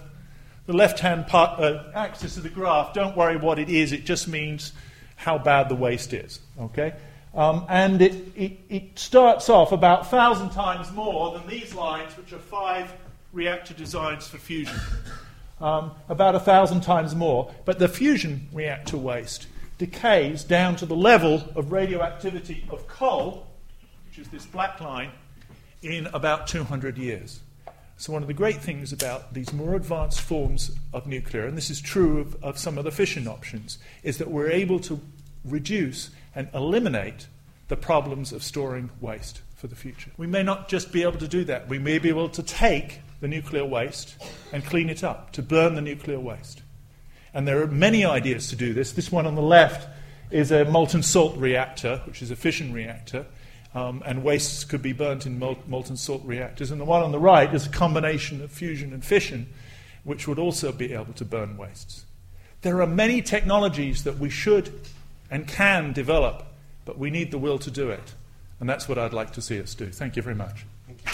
axis of the graph, don't worry what it is, it just means how bad the waste is, okay? And it starts off about 1,000 times more than these lines, which are 5 reactor designs for fusion. About 1,000 times more, but the fusion reactor waste decays down to the level of radioactivity of coal, which is this black line, in about 200 years. So one of the great things about these more advanced forms of nuclear, and this is true of some of the fission options, is that we're able to reduce and eliminate the problems of storing waste for the future. We may not just be able to do that. We may be able to take the nuclear waste and clean it up, to burn the nuclear waste. And there are many ideas to do this. This one on the left is a molten salt reactor, which is a fission reactor, and wastes could be burnt in molten salt reactors. And the one on the right is a combination of fusion and fission, which would also be able to burn wastes. There are many technologies that we should and can develop, but we need the will to do it. And that's what I'd like to see us do. Thank you very much. Thank you.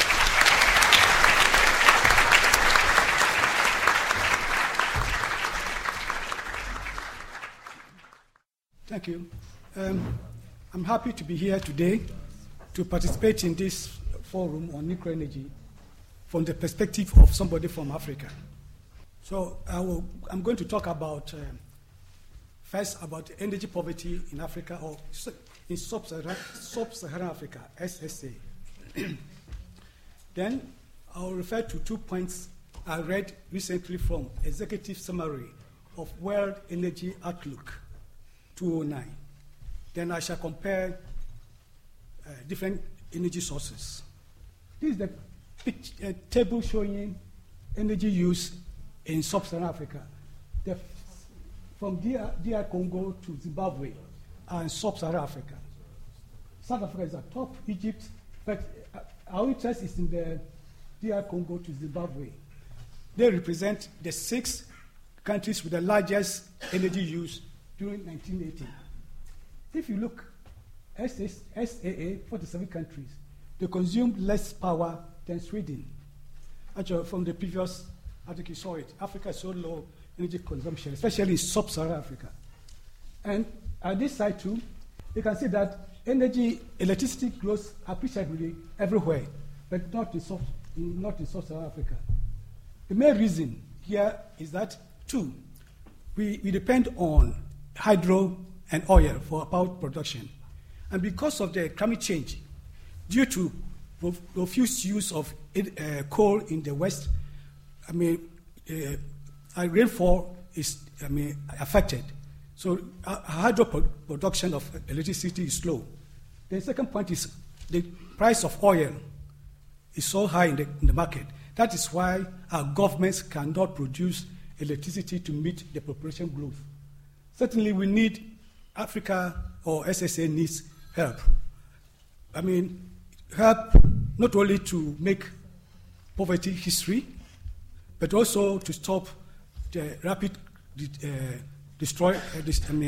Thank you. I'm happy to be here today to participate in this forum on nuclear energy from the perspective of somebody from Africa. So I'm going to talk about, first about energy poverty in Africa, or in sub-Saharan Africa, SSA. Then I'll refer to 2 points I read recently from Executive Summary of World Energy Outlook 2009. Then I shall compare different energy sources. This is the table showing energy use in sub-Saharan Africa, from DR Congo to Zimbabwe and sub-Saharan Africa. South Africa is at top, Egypt, but our interest is in the DR Congo to Zimbabwe. They represent the 6 countries with the largest energy use during 1980. If you look, SAA, 47 countries, they consume less power than Sweden. Actually, from the previous article, you saw it. Africa is so low energy consumption, especially in sub-Saharan Africa. And at this side too, you can see that electricity grows appreciably everywhere, but not in sub-Saharan Africa. The main reason here is that, 2, we depend on hydro and oil for power production. And because of the climate change, due to profuse use of coal in the West, rainfall is affected. So hydro production of electricity is low. The second point is the price of oil is so high in the market. That is why our governments cannot produce electricity to meet the population growth. Certainly we need Africa, or SSA needs help. Help not only to make poverty history, but also to stop the rapid destroy of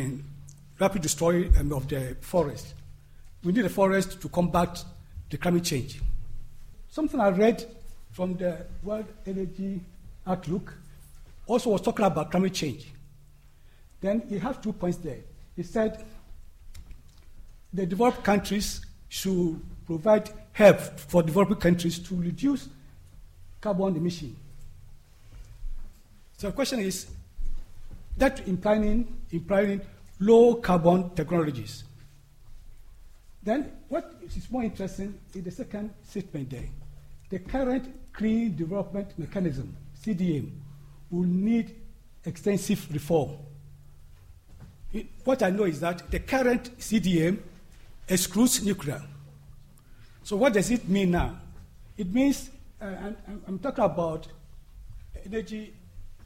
the forest. We need a forest to combat the climate change. Something I read from the World Energy Outlook also was talking about climate change. Then he has 2 points there. He said the developed countries should provide help for developing countries to reduce carbon emission. So the question is that implying low carbon technologies. Then what is more interesting is the second statement there. The current Clean Development Mechanism, CDM, will need extensive reform. What I know is that the current CDM excludes nuclear. So what does it mean now? It means, I'm talking about energy,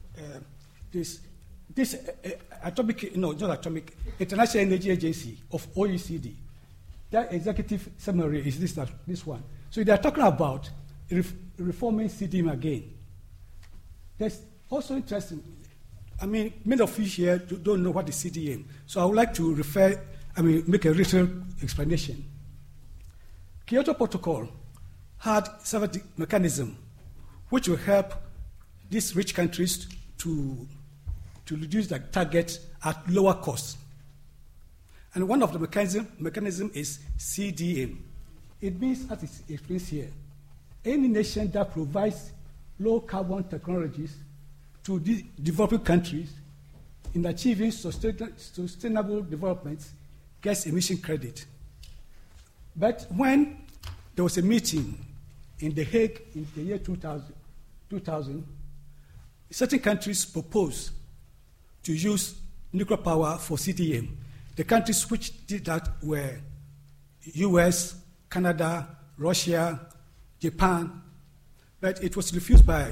International Energy Agency of OECD. That executive summary is this one. So they are talking about reforming CDM again. That's also interesting. Many of you here don't know what is CDM. So I would like to make a little explanation. Kyoto Protocol had several mechanisms which will help these rich countries to reduce their targets at lower cost. And one of the mechanism is CDM. It means, as it explains here, any nation that provides low carbon technologies to developing countries in achieving sustainable development gets emission credit. But when there was a meeting in The Hague in the year 2000, certain countries proposed to use nuclear power for CDM. The countries which did that were US, Canada, Russia, Japan, but it was refused by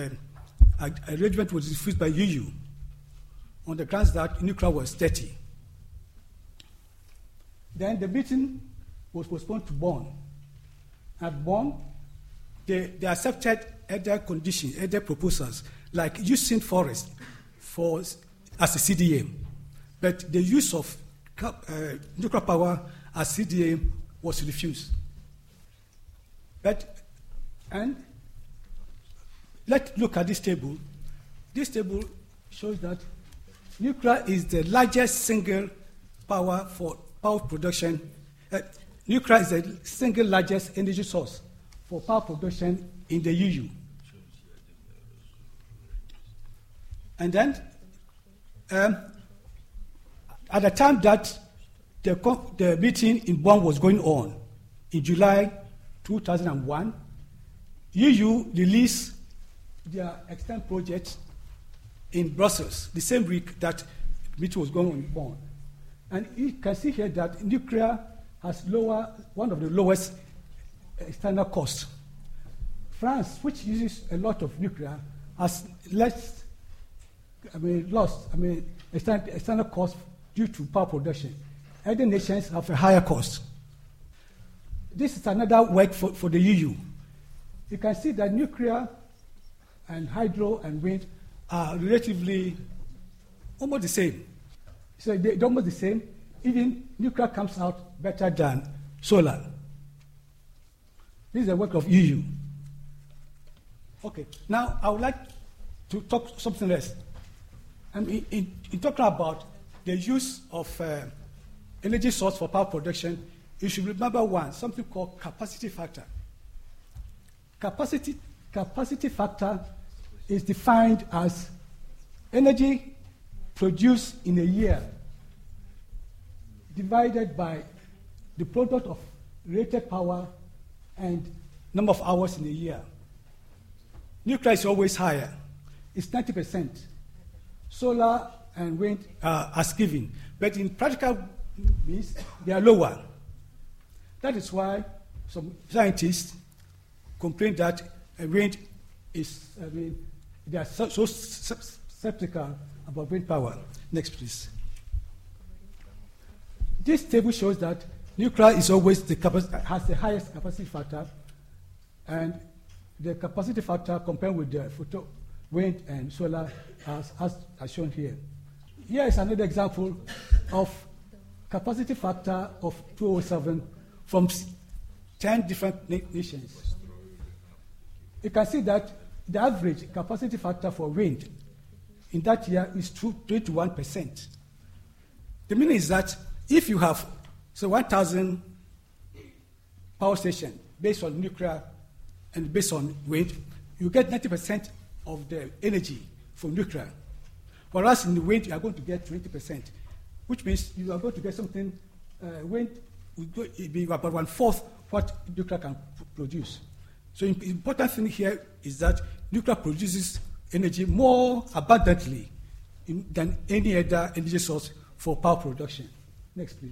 arrangement was refused by EU on the grounds that nuclear was dirty. Then the meeting was postponed to Bonn. At Bonn, they accepted other conditions, other proposals, like using forest as a CDM. But the use of nuclear power as CDM was refused. And let's look at this table. This table shows that nuclear is the largest single power for power production. Nuclear is the single largest energy source for power production in the EU. And then, at the time that the meeting in Bonn was going on, in July 2001, EU released their extent project in Brussels, the same week that the meeting was going on in Bonn. And you can see here that nuclear has one of the lowest external costs. France, which uses a lot of nuclear, has lost external costs due to power production. Other nations have a higher cost. This is another work for the EU. You can see that nuclear and hydro and wind are relatively almost the same. So they're almost the same. Even nuclear comes out better than solar. This is the work of EU. Okay, now I would like to talk something else. In talking about the use of energy source for power production, you should remember something called capacity factor. Capacity factor is defined as energy produced in a year divided by the product of rated power and number of hours in a year. Nuclear is always higher. It's 90%. Solar and wind are as given. But in practical means, they are lower. That is why some scientists complain that wind is, they are so skeptical about wind power. Next, please. This table shows that nuclear is always has the highest capacity factor, and the capacity factor compared with the wind and solar as shown here. Here is another example of capacity factor of 207 from 10 different nations. You can see that the average capacity factor for wind in that year is 21%. The meaning is that if you have 1,000 power stations based on nuclear and based on wind, you get 90% of the energy from nuclear. Whereas in the wind, you are going to get 20%, which means you are going to get something, wind will be about 1/4 what nuclear can produce. So the important thing here is that nuclear produces energy more abundantly than any other energy source for power production. Next, please.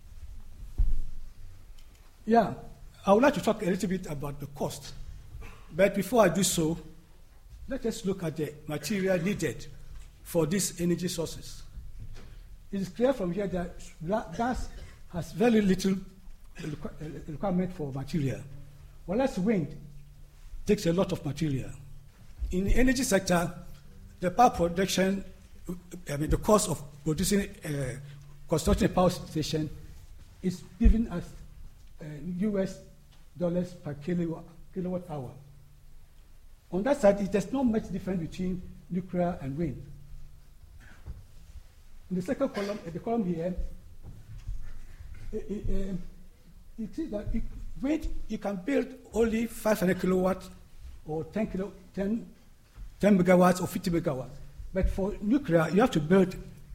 Yeah, I would like to talk a little bit about the cost. But before I do so, let us look at the material needed for these energy sources. It is clear from here that gas has very little requirement for material, whereas wind takes a lot of material. In the energy sector, the power production, the cost of producing constructing a power station is given as US dollars per kilowatt hour. On that side, it is not much difference between nuclear and wind. In the second column, the column here, you see that wind, you can build only 500 kilowatts or 10 megawatts or 50 megawatts. But for nuclear, you have to build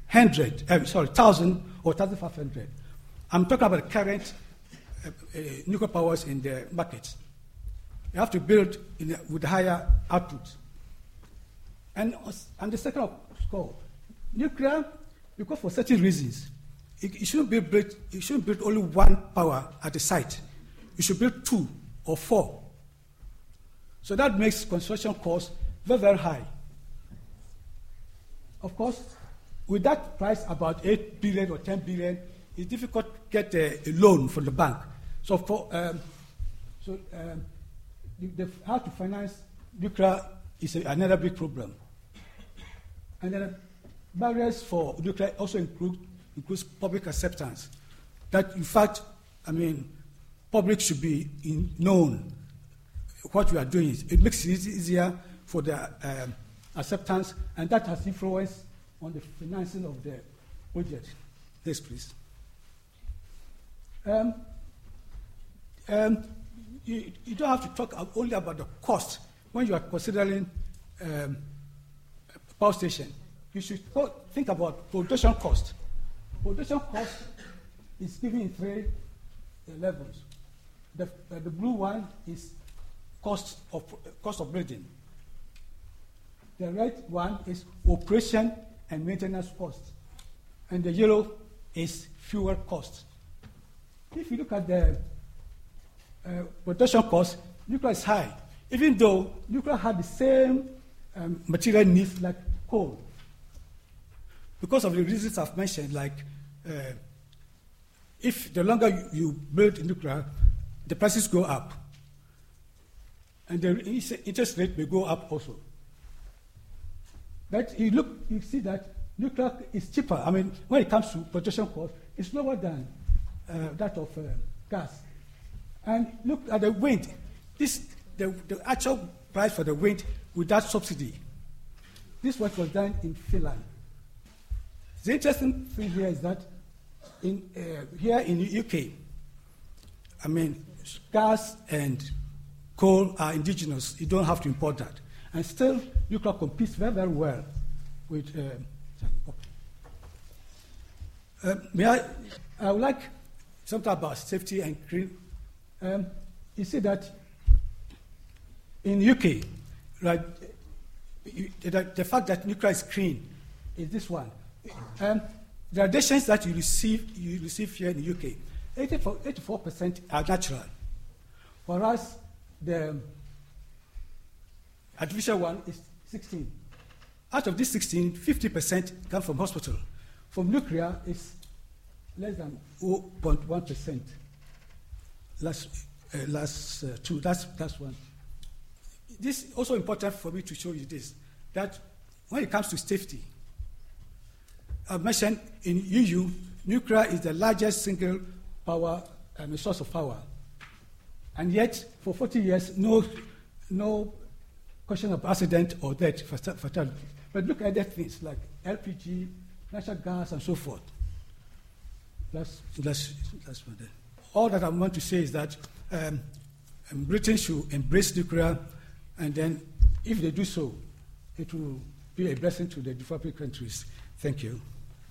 1,000 or 1,500. I'm talking about current nuclear powers in the market. You have to build with higher output. And the second score, nuclear, because for certain reasons, it shouldn't build only one power at the site. You should build 2 or 4. So that makes construction costs very, very high. Of course, with that price about 8 billion or 10 billion, it's difficult to get a loan from the bank. So how to finance nuclear is another big problem. And then barriers for nuclear also includes public acceptance. That, in fact, public should be known what we are doing. It makes it easier for the acceptance, and that has influence on the financing of the project. Yes, please. You don't have to talk only about the cost when you are considering power station. You should think about production cost. Production cost is given in 3 levels. The blue one is cost of building. The red one is operation and maintenance cost, and the yellow is fuel cost. If you look at the production cost, nuclear is high, even though nuclear had the same material needs like coal. Because of the reasons I've mentioned, like if the longer you build nuclear, the prices go up, and the interest rate may go up also. But you see that nuclear is cheaper. When it comes to production cost, it's lower than that of gas. And look at the wind. The actual price for the wind without subsidy. This work was done in Finland. The interesting thing here is that here in the UK, gas and coal are indigenous. You don't have to import that. And still, nuclear competes very, very well with. I would like something about safety and green. You see that in UK, the fact that nuclear is green is this one. The radiations that you receive here in the UK, 84% are natural, whereas the artificial one is 16. Out of this 16, 50% come from hospital. From nuclear, it's less than 0.1%. Last two, that's one. This is also important for me to show you this, that when it comes to safety, I mentioned in EU, nuclear is the largest single power source of power. And yet, for 40 years, no question of accident or death, fatality. But look at other things like LPG, natural gas, and so forth. That's one there. All that I want to say is that Britain should embrace nuclear, and then if they do so, it will be a blessing to the developing countries. Thank you.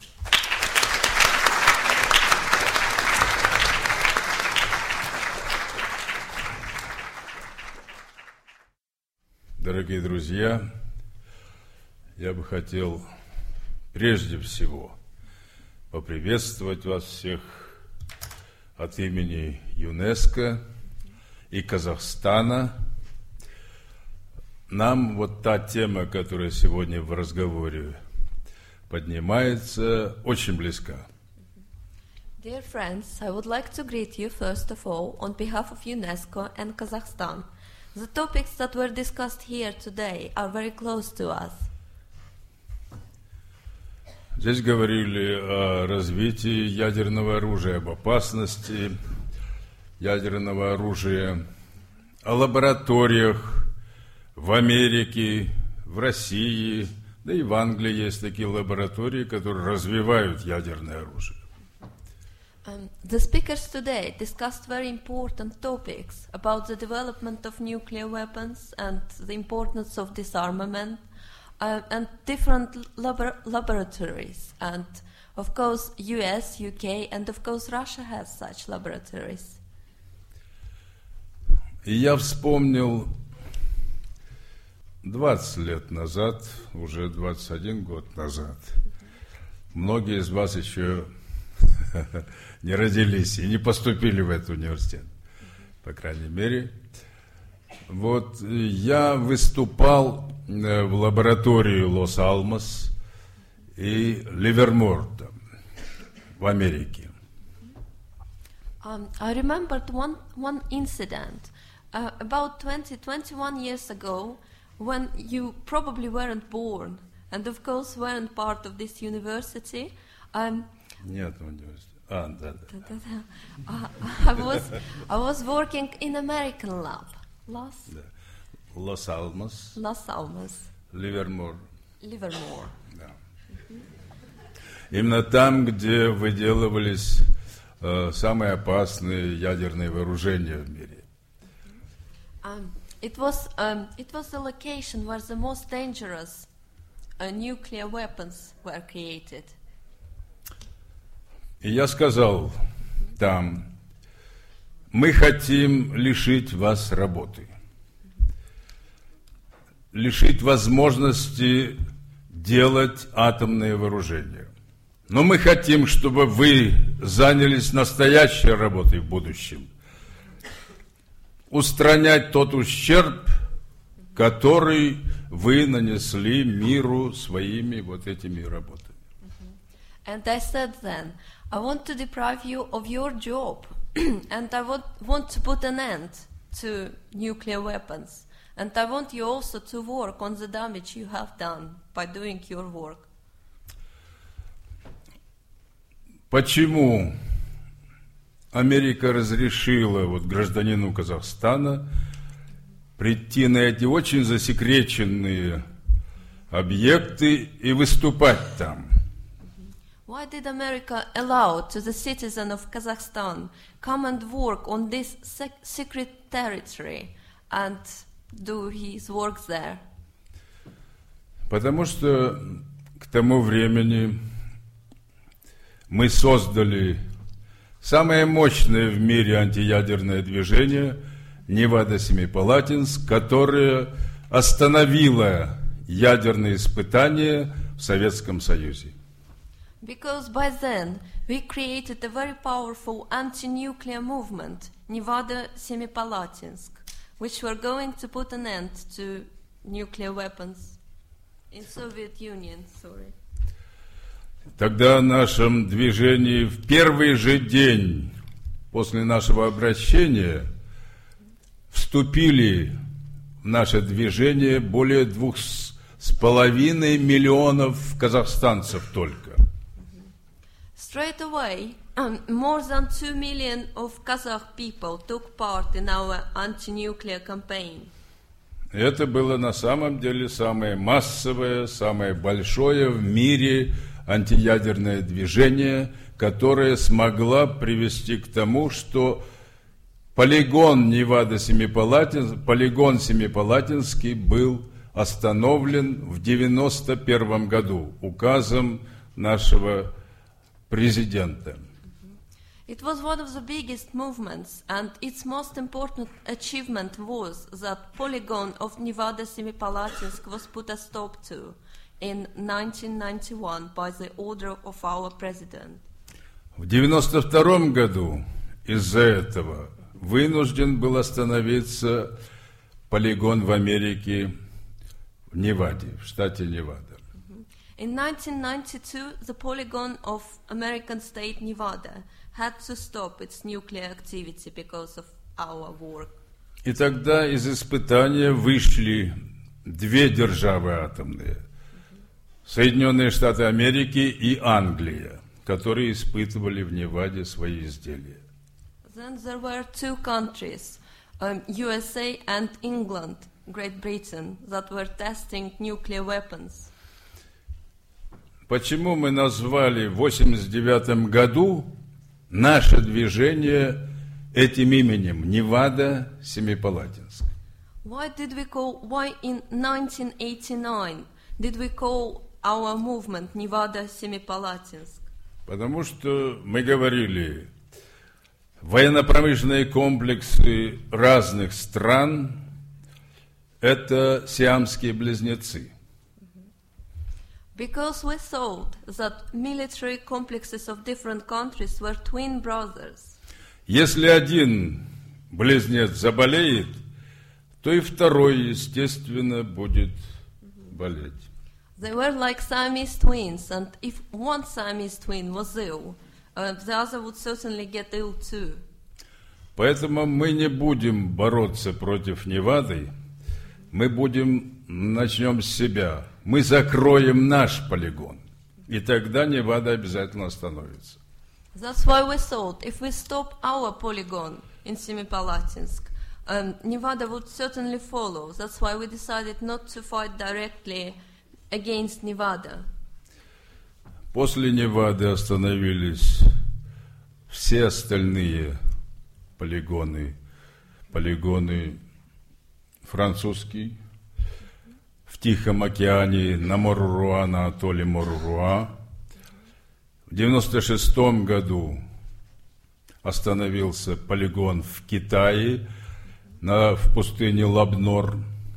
Дорогие друзья, я бы хотел прежде всего поприветствовать вас всех от имени ЮНЕСКО и Казахстана. Нам вот та тема, которая сегодня в разговоре поднимается, очень близка. Dear friends, I would like to greet you first of all on behalf of UNESCO and Kazakhstan. The topics that were discussed here today are very close to us. Здесь говорили о развитии ядерного оружия, об опасности ядерного оружия, о лабораториях в Америке, в России, да и в Англии есть такие лаборатории, которые развивают ядерное оружие. The speakers today discussed very important topics about the development of nuclear weapons and the importance of disarmament and different laboratories. And of course, US, UK, and of course, Russia has such laboratories. И я вспомнил 20 лет назад, уже 21 год назад, многие из вас еще не родились и не поступили в этот университет, по крайней мере. Вот я выступал в лаборатории Лос-Алмос и Ливермор в Америке. I remembered one incident about 21 years ago when you probably weren't born and of course weren't part of this university. Нет университета. Да. I was working in American lab. Лос-Алмос. Ливермор. Да. Именно там, где выделывались самые опасные ядерные вооружения в мире. It was the location where the most dangerous nuclear weapons were created. И я сказал там: мы хотим лишить вас работы, лишить возможности делать атомные вооружения. Но мы хотим, чтобы вы занялись настоящей работой в будущем. Устранять тот ущерб, который вы нанесли миру своими вот этими работами. And I said then, I want to deprive you of your job, and I want to put an end to nuclear weapons. And I want you also to work on the damage you have done by doing your work. Почему Америка разрешила вот гражданину Казахстана прийти на эти очень засекреченные объекты и выступать там? Why did America allow to the citizen of Kazakhstan come and work on this secret territory and do his work there? Потому что к тому времени мы создали самое мощное в мире антиядерное движение Невада-Семипалатинск, которое остановило ядерные испытания в Советском Союзе. Because by then we created a very powerful anti-nuclear movement, Nevada-Semipalatinsk, which were going to put an end to nuclear weapons in Soviet Union. Тогда в нашем движении в первый же день после нашего обращения вступили в наше движение более 2,5 миллионов казахстанцев только. Straight away, more than 2 million of Kazakh people took part in our anti-nuclear campaign. Это было на самом деле самое массовое, самое большое в мире антиядерное движение, которое смогло привести к тому, что полигон Семипалатинский был остановлен в 1991 году указом нашего президента. It was one of the biggest movements, and its most important achievement was that polygon of Nevada-Semipalatinsk was put a stop to in 1991 by the order of our president. В 1992 году из-за этого вынужден был остановиться полигон в Америке, в Неваде, в штате Невада. In 1992, the polygon of American state Nevada had to stop its nuclear activity because of our work. И тогда из испытания вышли две державы атомные: Соединенные Штаты Америки и Англия, которые испытывали в Неваде свои изделия. Then there were two countries, USA and England, Great Britain, that were testing nuclear weapons. Почему мы назвали в 1989 году наше движение этим именем Невада-Семипалатинск? Why in 1989 did we call our movement Nevada-Semipalatinsk? Потому что мы говорили, военно-промышленные комплексы разных стран – это сиамские близнецы. Because we thought that military complexes of different countries were twin brothers. Если один близнец заболеет, то и второй, естественно, будет болеть. They were like Siamese twins, and if one Siamese twin was ill, the other would certainly get ill too. Поэтому мы не будем бороться против Невады, мы начнем с себя. Мы закроем наш полигон, и тогда Невада обязательно остановится. That's why we thought if we stop our polygon in Semipalatinsk, Nevada would certainly follow. That's why we decided not to fight directly against Nevada. После Невады остановились все остальные полигоны французские, в Тихом океане, на Моруруа, на атолле Моруруа. В 1996 году остановился полигон в Китае, в пустыне Лабнор.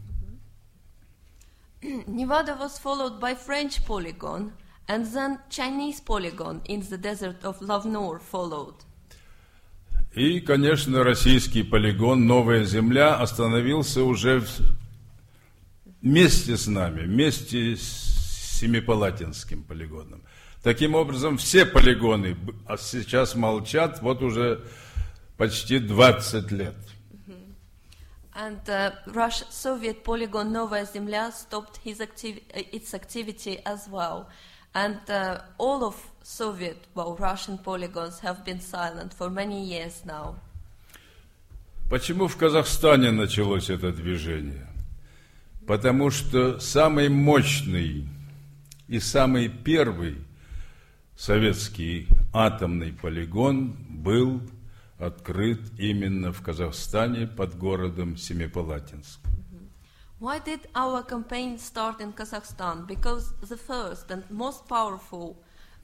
Nevada was followed by French polygon, and then Chinese polygon in the desert of Lavnor followed. И, конечно, российский полигон «Новая земля» остановился уже вместе с нами, вместе с Семипалатинским полигоном. Таким образом, все полигоны сейчас молчат вот уже почти 20 лет. And Soviet polygon Novaya Zemlya stopped its activity as well. And all of Russian polygons have been silent for many years now. Почему в Казахстане началось это движение? Потому что самый мощный и самый первый советский атомный полигон был открыт именно в Казахстане под городом Семипалатинск. Why did our campaign start in Kazakhstan? Because the first and most powerful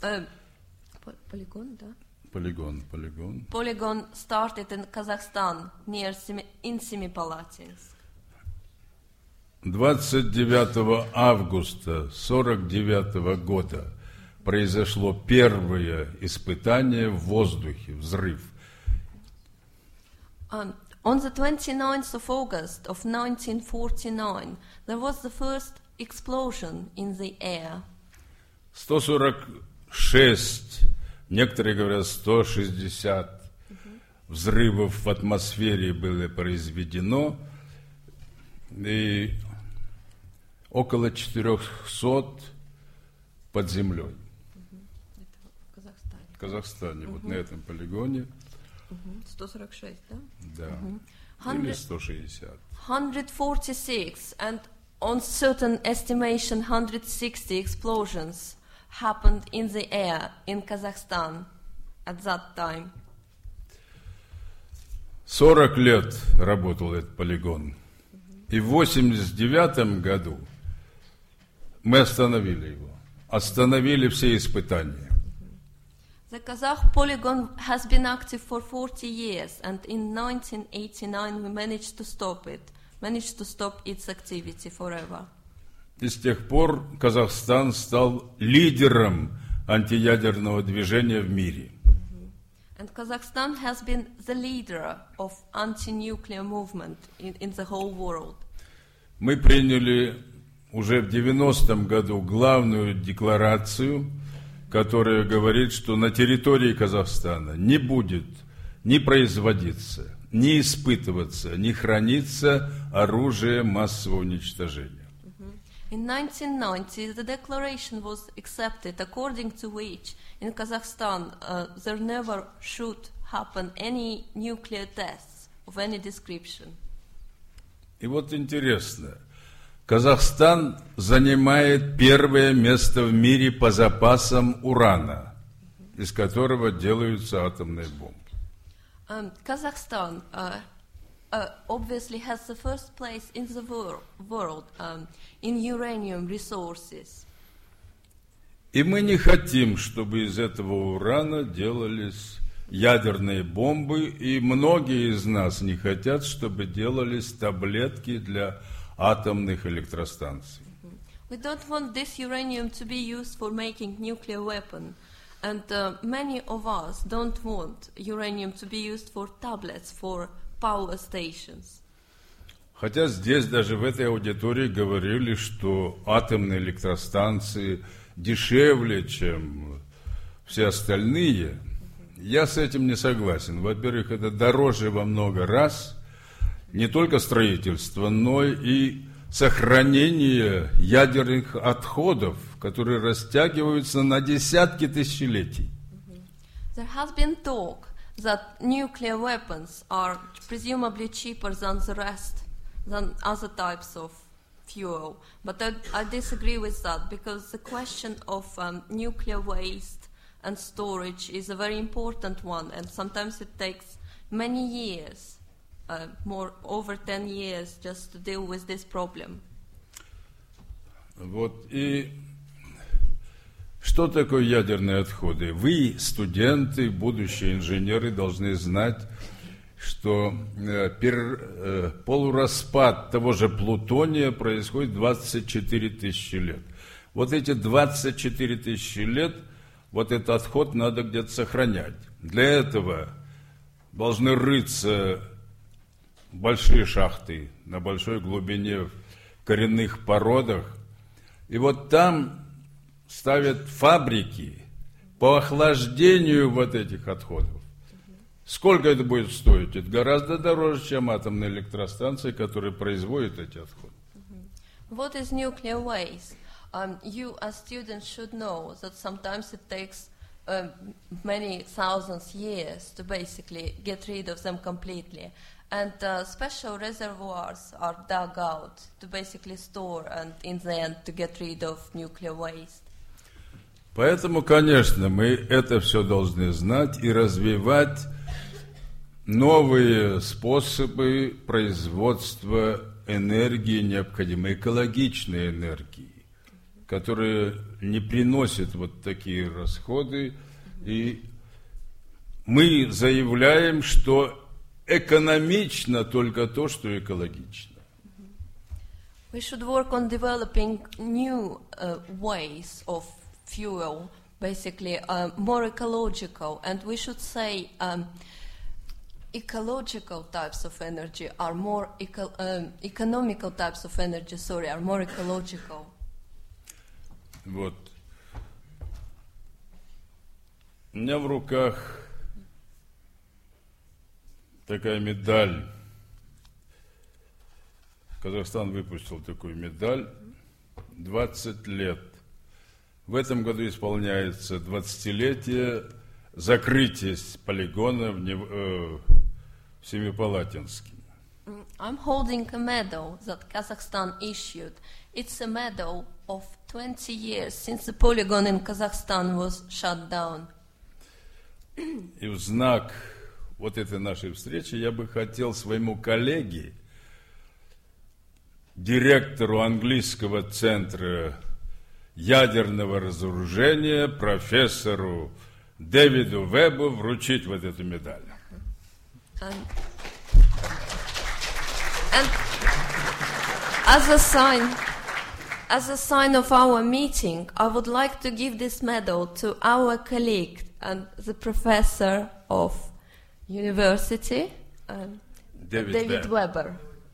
polygon started in Kazakhstan, in Semipalatinsk. 29 августа 1949 года произошло первое испытание в воздухе, взрыв. On the 29th of August of 1949, there was the first explosion in the air. 146, некоторые говорят 160 взрывов в атмосфере было произведено, и около 400 под землей. В Казахстане, вот на этом полигоне. 146, да? Да. Или 160. 146, and on certain estimation 160 explosions happened in the air in Kazakhstan at that time. 40 лет работал этот полигон. И в 1989 году мы остановили его. Остановили все испытания. The Kazakh polygon has been active for 40 years, and in 1989 we managed to stop its activity forever. И с тех пор Казахстан стал лидером антиядерного движения в мире. And Kazakhstan has been the leader of anti-nuclear movement in the whole world. Мы приняли уже в 90-м году главную декларацию, которая говорит, что на территории Казахстана не будет ни производиться, ни испытываться, ни храниться оружие массового уничтожения. In 1990, the declaration was accepted, according to which in Kazakhstan there never should happen any nuclear tests of any description. И вот интересно, Казахстан занимает первое место в мире по запасам урана, из которого делаются атомные бомбы. Kazakhstan obviously has the first place in the world in uranium resources. И мы не хотим, чтобы из этого урана делались ядерные бомбы, и многие из нас не хотят, чтобы делались таблетки для атомных электростанций. We don't want this uranium to be used for making nuclear weapon, and many of us don't want uranium to be used for tablets for power stations. Хотя здесь даже в этой аудитории говорили, что атомные электростанции дешевле, чем все остальные, Я с этим не согласен. Во-первых, это дороже во много раз, не только строительство, но и сохранение ядерных отходов, которые растягиваются на десятки тысячелетий. There has been talk that nuclear weapons are presumably cheaper than the rest, than other types of fuel. But I disagree with that, because the question of nuclear waste and storage is a very important one, and sometimes it takes many years, over 10 years, just to deal with this problem. Вот и что такое ядерные отходы? Вы, студенты, будущие инженеры, должны знать, что полураспад того же плутония происходит 24 тысячи лет. Вот эти 24 тысячи лет, вот этот отход надо где-то сохранять. Для этого должны рыться большие шахты на большой глубине в коренных породах. И вот там ставят фабрики по охлаждению вот этих отходов. Сколько это будет стоить? Это гораздо дороже, чем атомные электростанции, которые производят эти отходы. What is nuclear waste? You as students should know that sometimes it takes many thousands years to basically get rid of them completely. And special reservoirs are dug out to basically store and in the end to get rid of nuclear waste. Поэтому, конечно, мы это все должны знать и развивать новые способы производства энергии, необходимой экологичной энергии, которые не приносят вот такие расходы. И мы заявляем, что экономично только то, что экологично. We should work on developing new ways of fuel, basically more ecological, and we should say ecological types of energy are more economical types of energy, are more ecological. Вот. У меня в руках такая медаль. Казахстан выпустил такую медаль. 20 лет. В этом году исполняется 20-летие закрытия полигона в Семипалатинске. I'm holding a medal that Kazakhstan issued. It's a medal of 20 years since the polygon in Kazakhstan was shut down. И в знак вот этой нашей встречи я бы хотел своему коллеге, директору английского центра ядерного разоружения, профессору Дэвиду Веббу, вручить вот эту медаль. And as a sign of our meeting, I would like to give this medal to our colleague and the professor of university, David Weber.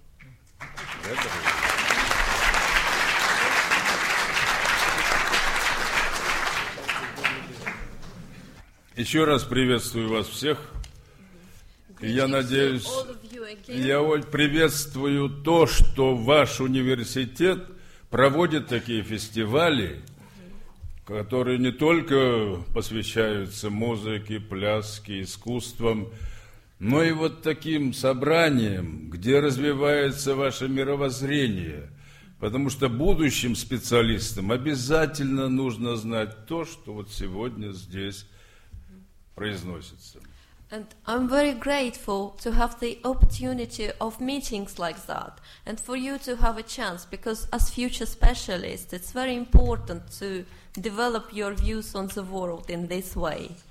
Еще раз приветствую вас всех. И я надеюсь, я приветствую то, что ваш университет проводит такие фестивали, которые не только посвящаются музыке, пляске, искусствам, но и вот таким собраниям, где развивается ваше мировоззрение. Потому что будущим специалистам обязательно нужно знать то, что вот сегодня здесь произносится. And I'm very grateful to have the opportunity of meetings like that, and for you to have a chance, because as future specialists, it's very important to develop your views on the world in this way.